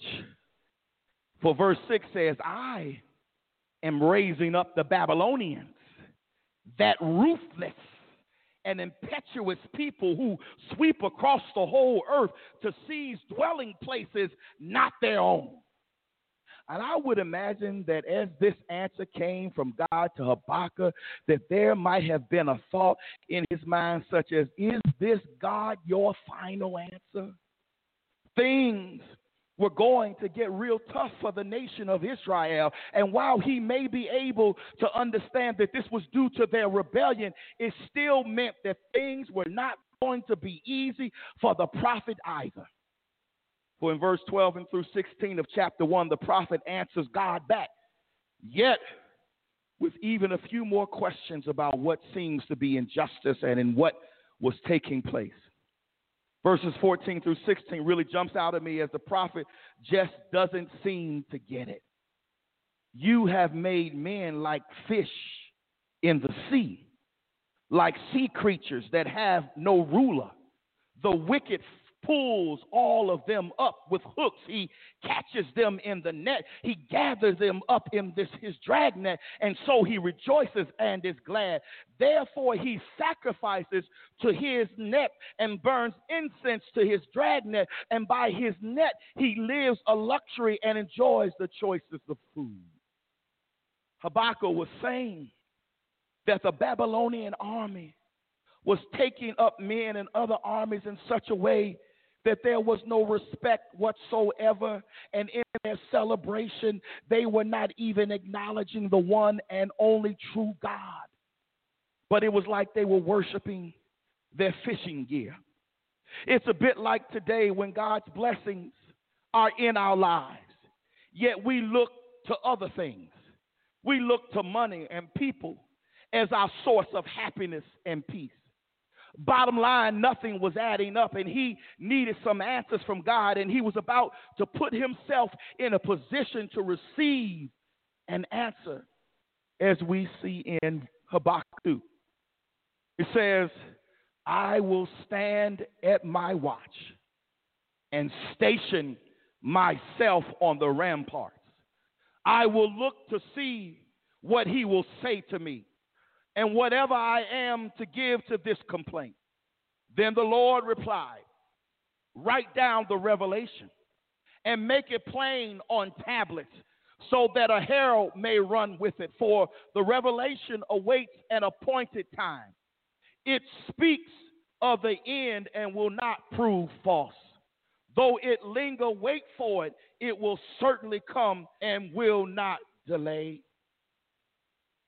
For verse six says, I am raising up the Babylonians, that ruthless and impetuous people who sweep across the whole earth to seize dwelling places not their own. And I would imagine that as this answer came from God to Habakkuk, that there might have been a thought in his mind such as, is this, God, your final answer? Things were going to get real tough for the nation of Israel. And while he may be able to understand that this was due to their rebellion, it still meant that things were not going to be easy for the prophet either. For in verse twelve and through sixteen of chapter one, the prophet answers God back, yet with even a few more questions about what seems to be injustice and in what was taking place. Verses fourteen through sixteen really jumps out at me as the prophet just doesn't seem to get it. You have made men like fish in the sea, like sea creatures that have no ruler. The wicked pulls all of them up with hooks. He catches them in the net. He gathers them up in this his dragnet, and so he rejoices and is glad. Therefore he sacrifices to his net and burns incense to his dragnet, and by his net he lives a luxury and enjoys the choicest of food. Habakkuk was saying that the Babylonian army was taking up men and other armies in such a way that there was no respect whatsoever, and in their celebration, they were not even acknowledging the one and only true God. But it was like they were worshiping their fishing gear. It's a bit like today when God's blessings are in our lives, yet we look to other things. We look to money and people as our source of happiness and peace. Bottom line, nothing was adding up, and he needed some answers from God, and he was about to put himself in a position to receive an answer, as we see in Habakkuk two. It says, I will stand at my watch and station myself on the ramparts. I will look to see what he will say to me, and whatever I am to give to this complaint. Then the Lord replied, write down the revelation and make it plain on tablets so that a herald may run with it. For the revelation awaits an appointed time. It speaks of the end and will not prove false. Though it linger, wait for it. It will certainly come and will not delay.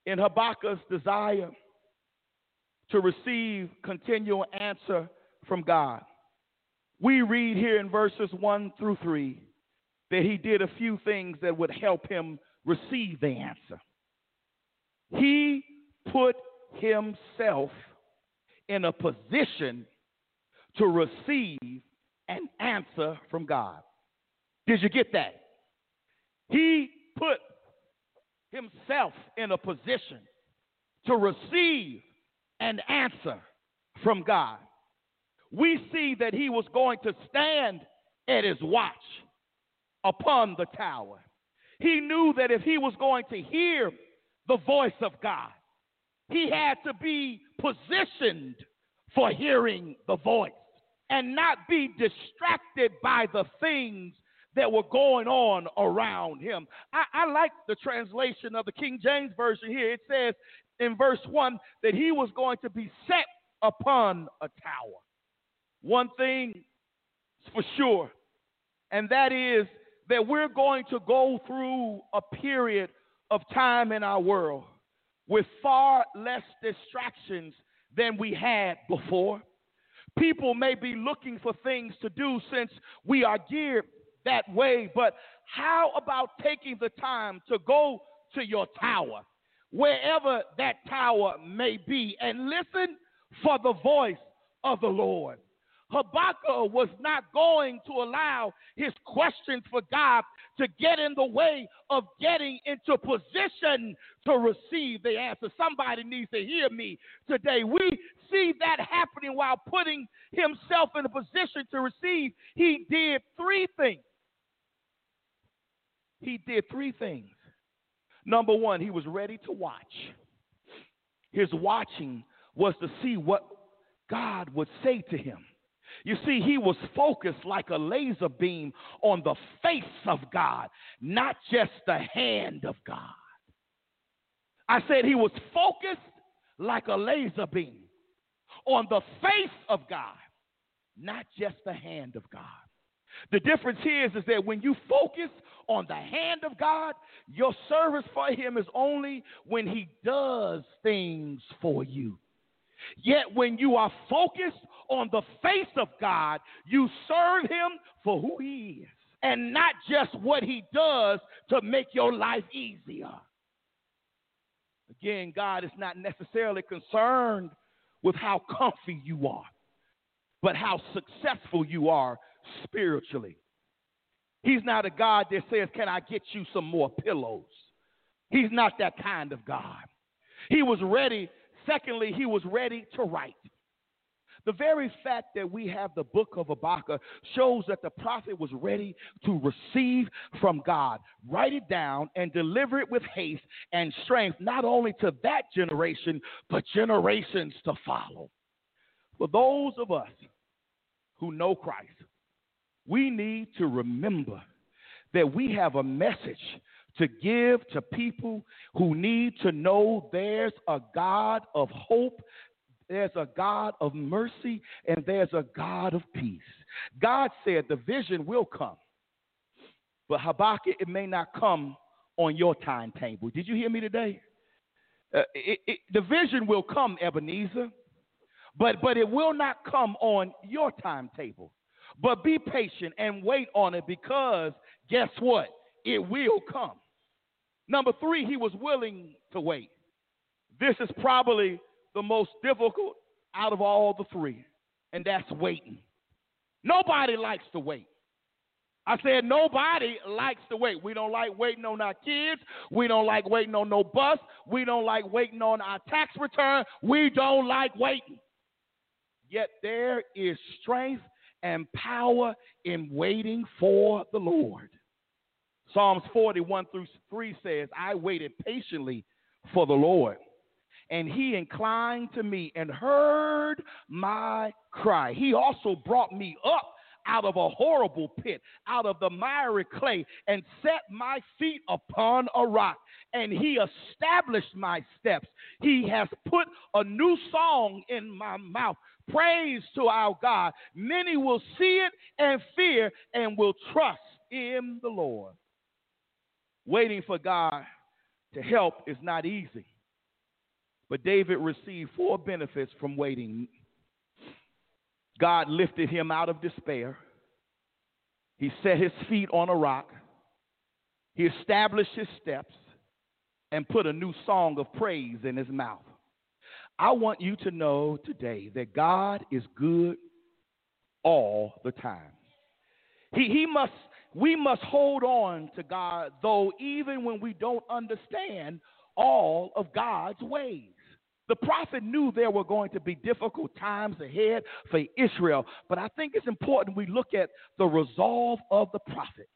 In Habakkuk's desire to receive continual answer from God, we read here in verses one through three that he did a few things that would help him receive the answer. He put himself in a position to receive an answer from God. Did you get that? He put himself in a position to receive an answer from God. We see that he was going to stand at his watch upon the tower. He knew that if he was going to hear the voice of God, he had to be positioned for hearing the voice and not be distracted by the things that were going on around him. I, I like the translation of the King James Version here. It says in verse one that he was going to be set upon a tower. One thing is for sure, and that is that we're going to go through a period of time in our world with far less distractions than we had before. People may be looking for things to do since we are geared that way, but how about taking the time to go to your tower, wherever that tower may be, and listen for the voice of the Lord? Habakkuk was not going to allow his questions for God to get in the way of getting into position to receive the answer. Somebody needs to hear me today. We see that happening while putting himself in a position to receive. He did three things. He did three things. Number one, he was ready to watch. His watching was to see what God would say to him. You see, he was focused like a laser beam on the face of God, not just the hand of God. I said he was focused like a laser beam on the face of God, not just the hand of God. The difference here is, is that when you focus on the hand of God, your service for him is only when he does things for you. Yet when you are focused on the face of God, you serve him for who he is and not just what he does to make your life easier. Again, God is not necessarily concerned with how comfy you are, but how successful you are spiritually. He's not a God that says, can I get you some more pillows? He's not that kind of God. He was ready. Secondly, he was ready to write. The very fact that we have the book of Habakkuk shows that the prophet was ready to receive from God, write it down, and deliver it with haste and strength, not only to that generation, but generations to follow. For those of us who know Christ, we need to remember that we have a message to give to people who need to know there's a God of hope, there's a God of mercy, and there's a God of peace. God said the vision will come, but Habakkuk, it may not come on your timetable. Did you hear me today? Uh, it, it, the vision will come, Ebenezer, but, but it will not come on your timetable. But be patient and wait on it, because guess what? It will come. Number three, he was willing to wait. This is probably the most difficult out of all the three, and that's waiting. Nobody likes to wait. I said nobody likes to wait. We don't like waiting on our kids. We don't like waiting on no bus. We don't like waiting on our tax return. We don't like waiting. Yet there is strength and power in waiting for the Lord. Psalms forty-one through three says, I waited patiently for the Lord, and he inclined to me and heard my cry. He also brought me up out of a horrible pit, out of the miry clay, and set my feet upon a rock, and he established my steps. He has put a new song in my mouth. Praise to our God. Many will see it and fear and will trust in the Lord. Waiting for God to help is not easy. But David received four benefits from waiting. God lifted him out of despair. He set his feet on a rock. He established his steps and put a new song of praise in his mouth. I want you to know today that God is good all the time. He, he must, we must hold on to God, though, even when we don't understand all of God's ways. The prophet knew there were going to be difficult times ahead for Israel, but I think it's important we look at the resolve of the prophet.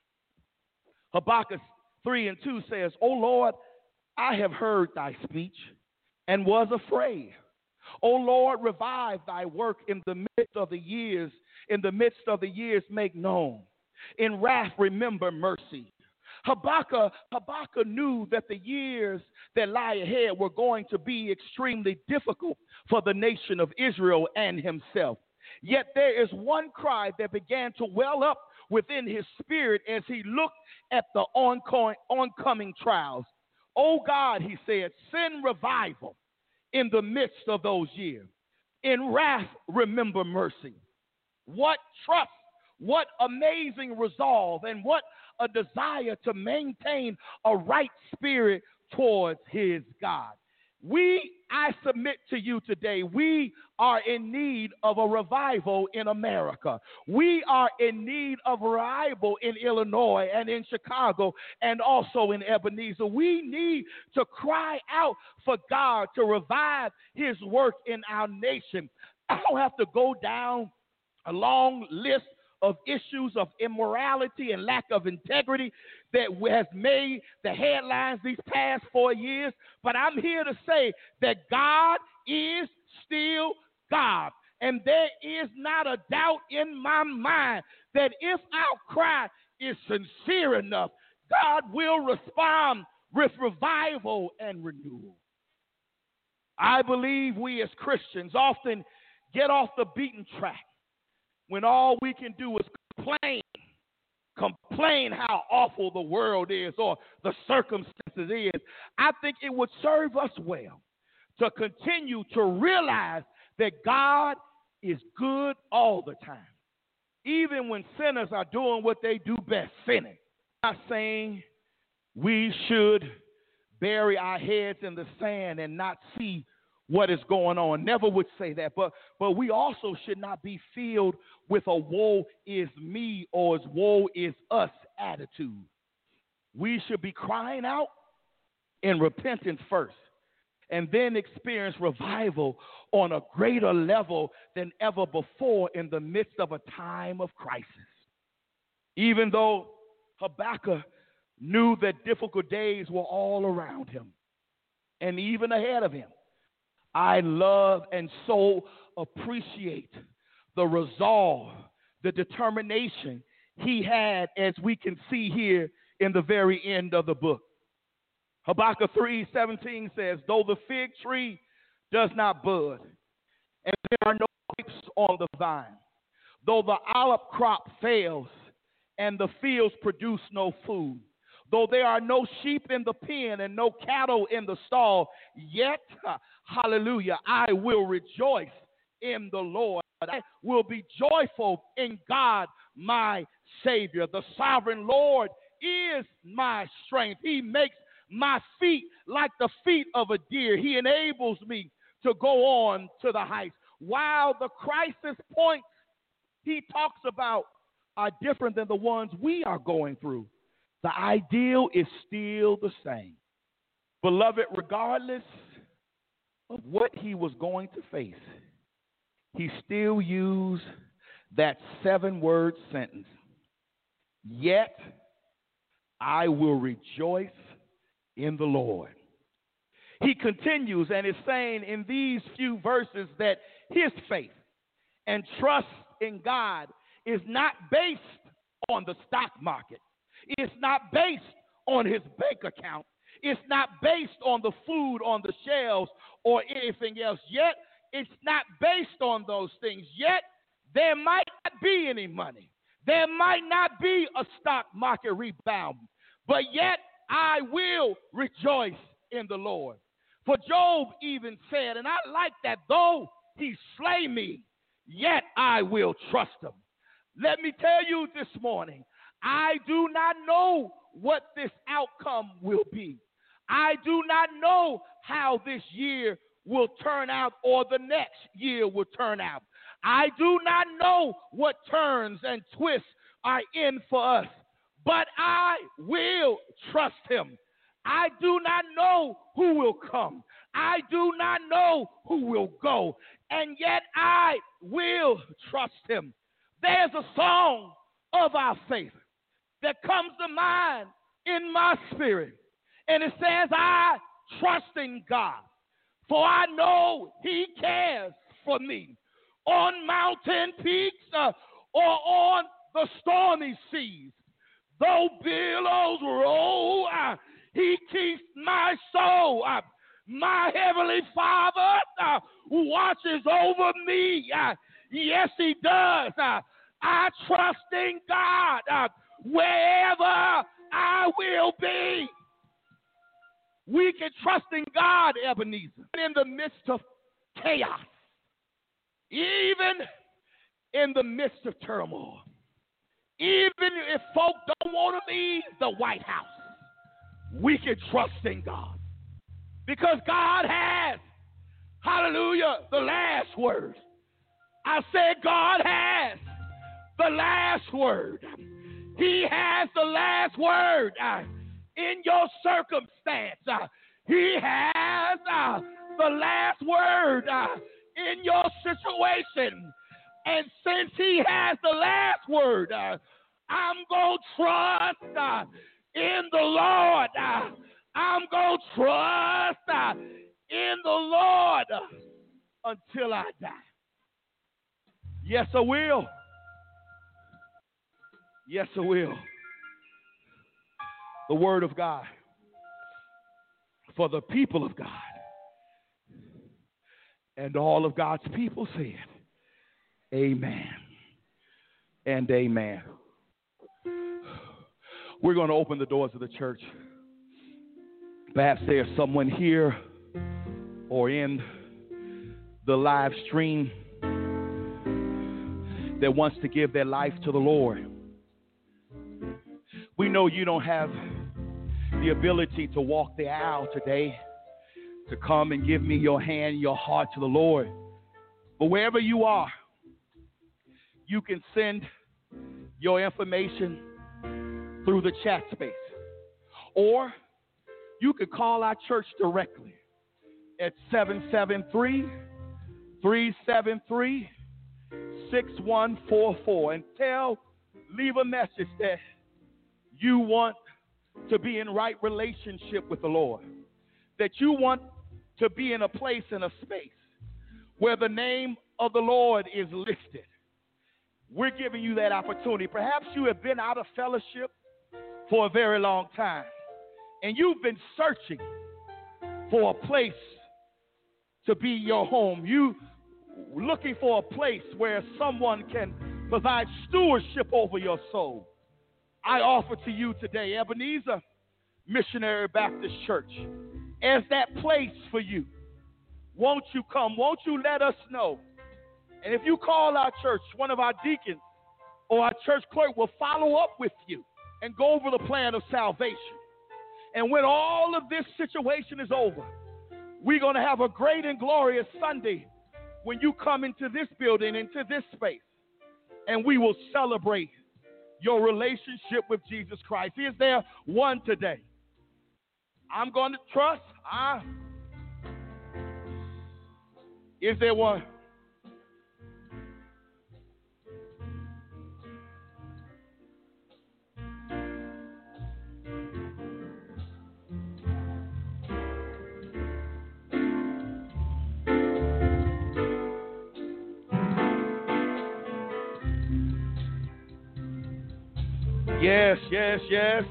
Habakkuk three and two says, O Lord, I have heard thy speech and was afraid. O Lord, revive thy work in the midst of the years, in the midst of the years make known. In wrath remember mercy. Habakkuk, Habakkuk knew that the years that lie ahead were going to be extremely difficult for the nation of Israel and himself. Yet there is one cry that began to well up within his spirit as he looked at the ongoing, oncoming trials. Oh God, he said, send revival in the midst of those years. In wrath, remember mercy. What trust, what amazing resolve, and what a desire to maintain a right spirit towards his God. We, I submit to you today, we are in need of a revival in America. We are in need of a revival in Illinois and in Chicago and also in Ebenezer. We need to cry out for God to revive his work in our nation. I don't have to go down a long list of issues of immorality and lack of integrity that has made the headlines these past four years. But I'm here to say that God is still God. And there is not a doubt in my mind that if our cry is sincere enough, God will respond with revival and renewal. I believe we as Christians often get off the beaten track when all we can do is complain, complain how awful the world is or the circumstances is. I think it would serve us well to continue to realize that God is good all the time, even when sinners are doing what they do best, sinning. I'm not saying we should bury our heads in the sand and not see what is going on. Never would say that. But but we also should not be filled with a woe is me or as woe is us attitude. We should be crying out in repentance first and then experience revival on a greater level than ever before in the midst of a time of crisis. Even though Habakkuk knew that difficult days were all around him and even ahead of him, I love and so appreciate the resolve, the determination he had, as we can see here in the very end of the book. Habakkuk three seventeen says, though the fig tree does not bud, and there are no grapes on the vine, though the olive crop fails, and the fields produce no food, though there are no sheep in the pen and no cattle in the stall, yet, hallelujah, I will rejoice in the Lord. I will be joyful in God, my Savior. The sovereign Lord is my strength. He makes my feet like the feet of a deer. He enables me to go on to the heights. While the crisis points he talks about are different than the ones we are going through, the ideal is still the same. Beloved, regardless of what he was going to face, he still used that seven-word sentence, yet I will rejoice in the Lord. He continues and is saying in these few verses that his faith and trust in God is not based on the stock market. It's not based on his bank account. It's not based on the food on the shelves or anything else. Yet, it's not based on those things. Yet, there might not be any money. There might not be a stock market rebound. But yet, I will rejoice in the Lord. For Job even said, and I like that, though he slay me, yet I will trust him. Let me tell you this morning, I do not know what this outcome will be. I do not know how this year will turn out or the next year will turn out. I do not know what turns and twists are in for us, but I will trust him. I do not know who will come. I do not know who will go, and yet I will trust him. There's a song of our faith that comes to mind in my spirit, and it says, I trust in God, for I know he cares for me. On mountain peaks uh, or on the stormy seas, though billows roll, uh, he keeps my soul. Uh, my heavenly Father uh, watches over me. Uh, yes, he does. Uh, I trust in God uh, wherever I will be. We can trust in God, Ebenezer, in the midst of chaos, even in the midst of turmoil, even if folk don't want to leave the White House, we can trust in God because God has, hallelujah, the last word. I said God has the last word. He has the last word uh, in your circumstance. Uh, he has uh, the last word uh, in your situation. And since he has the last word, uh, I'm going to trust uh, in the Lord. Uh, I'm going to trust uh, in the Lord uh, until I die. Yes, I will. Yes, I will. The word of God for the people of God. And all of God's people said, amen and amen. We're going to open the doors of the church. Perhaps there's someone here or in the live stream that wants to give their life to the Lord. We know you don't have the ability to walk the aisle today, to come and give me your hand, your heart to the Lord. But wherever you are, you can send your information through the chat space. Or you could call our church directly at seven seven three, three seven three, six one four four and tell, leave a message that you want to be in right relationship with the Lord, that you want to be in a place, in a space where the name of the Lord is listed. We're giving you that opportunity. Perhaps you have been out of fellowship for a very long time, and you've been searching for a place to be your home. You looking for a place where someone can provide stewardship over your soul. I offer to you today, Ebenezer Missionary Baptist Church, as that place for you. Won't you come? Won't you let us know? And if you call our church, one of our deacons or our church clerk will follow up with you and go over the plan of salvation. And when all of this situation is over, we're going to have a great and glorious Sunday when you come into this building, into this space, and we will celebrate your relationship with Jesus Christ. Is there one today? I'm going to trust. Ah. Is there one? Yes, yes, yes.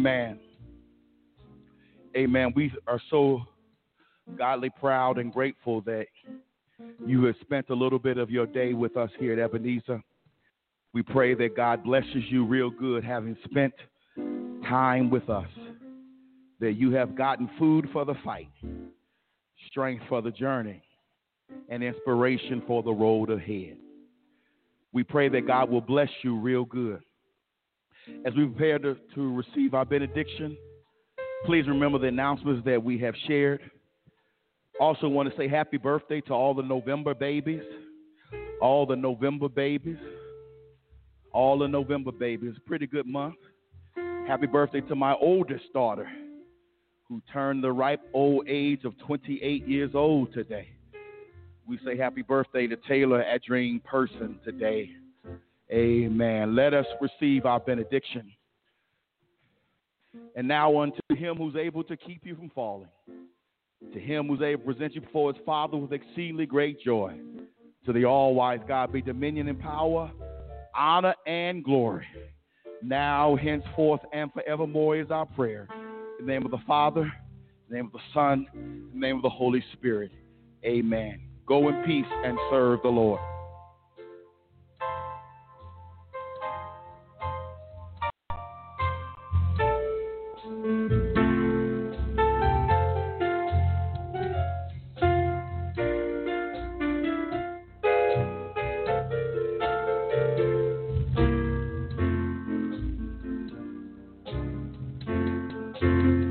Amen. Amen. We are so godly proud and grateful that you have spent a little bit of your day with us here at Ebenezer. We pray that God blesses you real good having spent time with us, that you have gotten food for the fight, strength for the journey, and inspiration for the road ahead. We pray that God will bless you real good. As we prepare to, to receive our benediction, please remember the announcements that we have shared. Also want to say happy birthday to all the November babies, all the November babies, all the November babies. Pretty good month. Happy birthday to my oldest daughter, who turned the ripe old age of twenty-eight years old today. We say happy birthday to Taylor Adrien Person today. Amen. Let us receive our benediction. And now unto him who's able to keep you from falling, to him who's able to present you before his Father with exceedingly great joy, to the all-wise God be dominion and power, honor and glory, now, henceforth, and forevermore is our prayer. In the name of the Father, in the name of the Son, in the name of the Holy Spirit. Amen. Go in peace and serve the Lord. Thank you.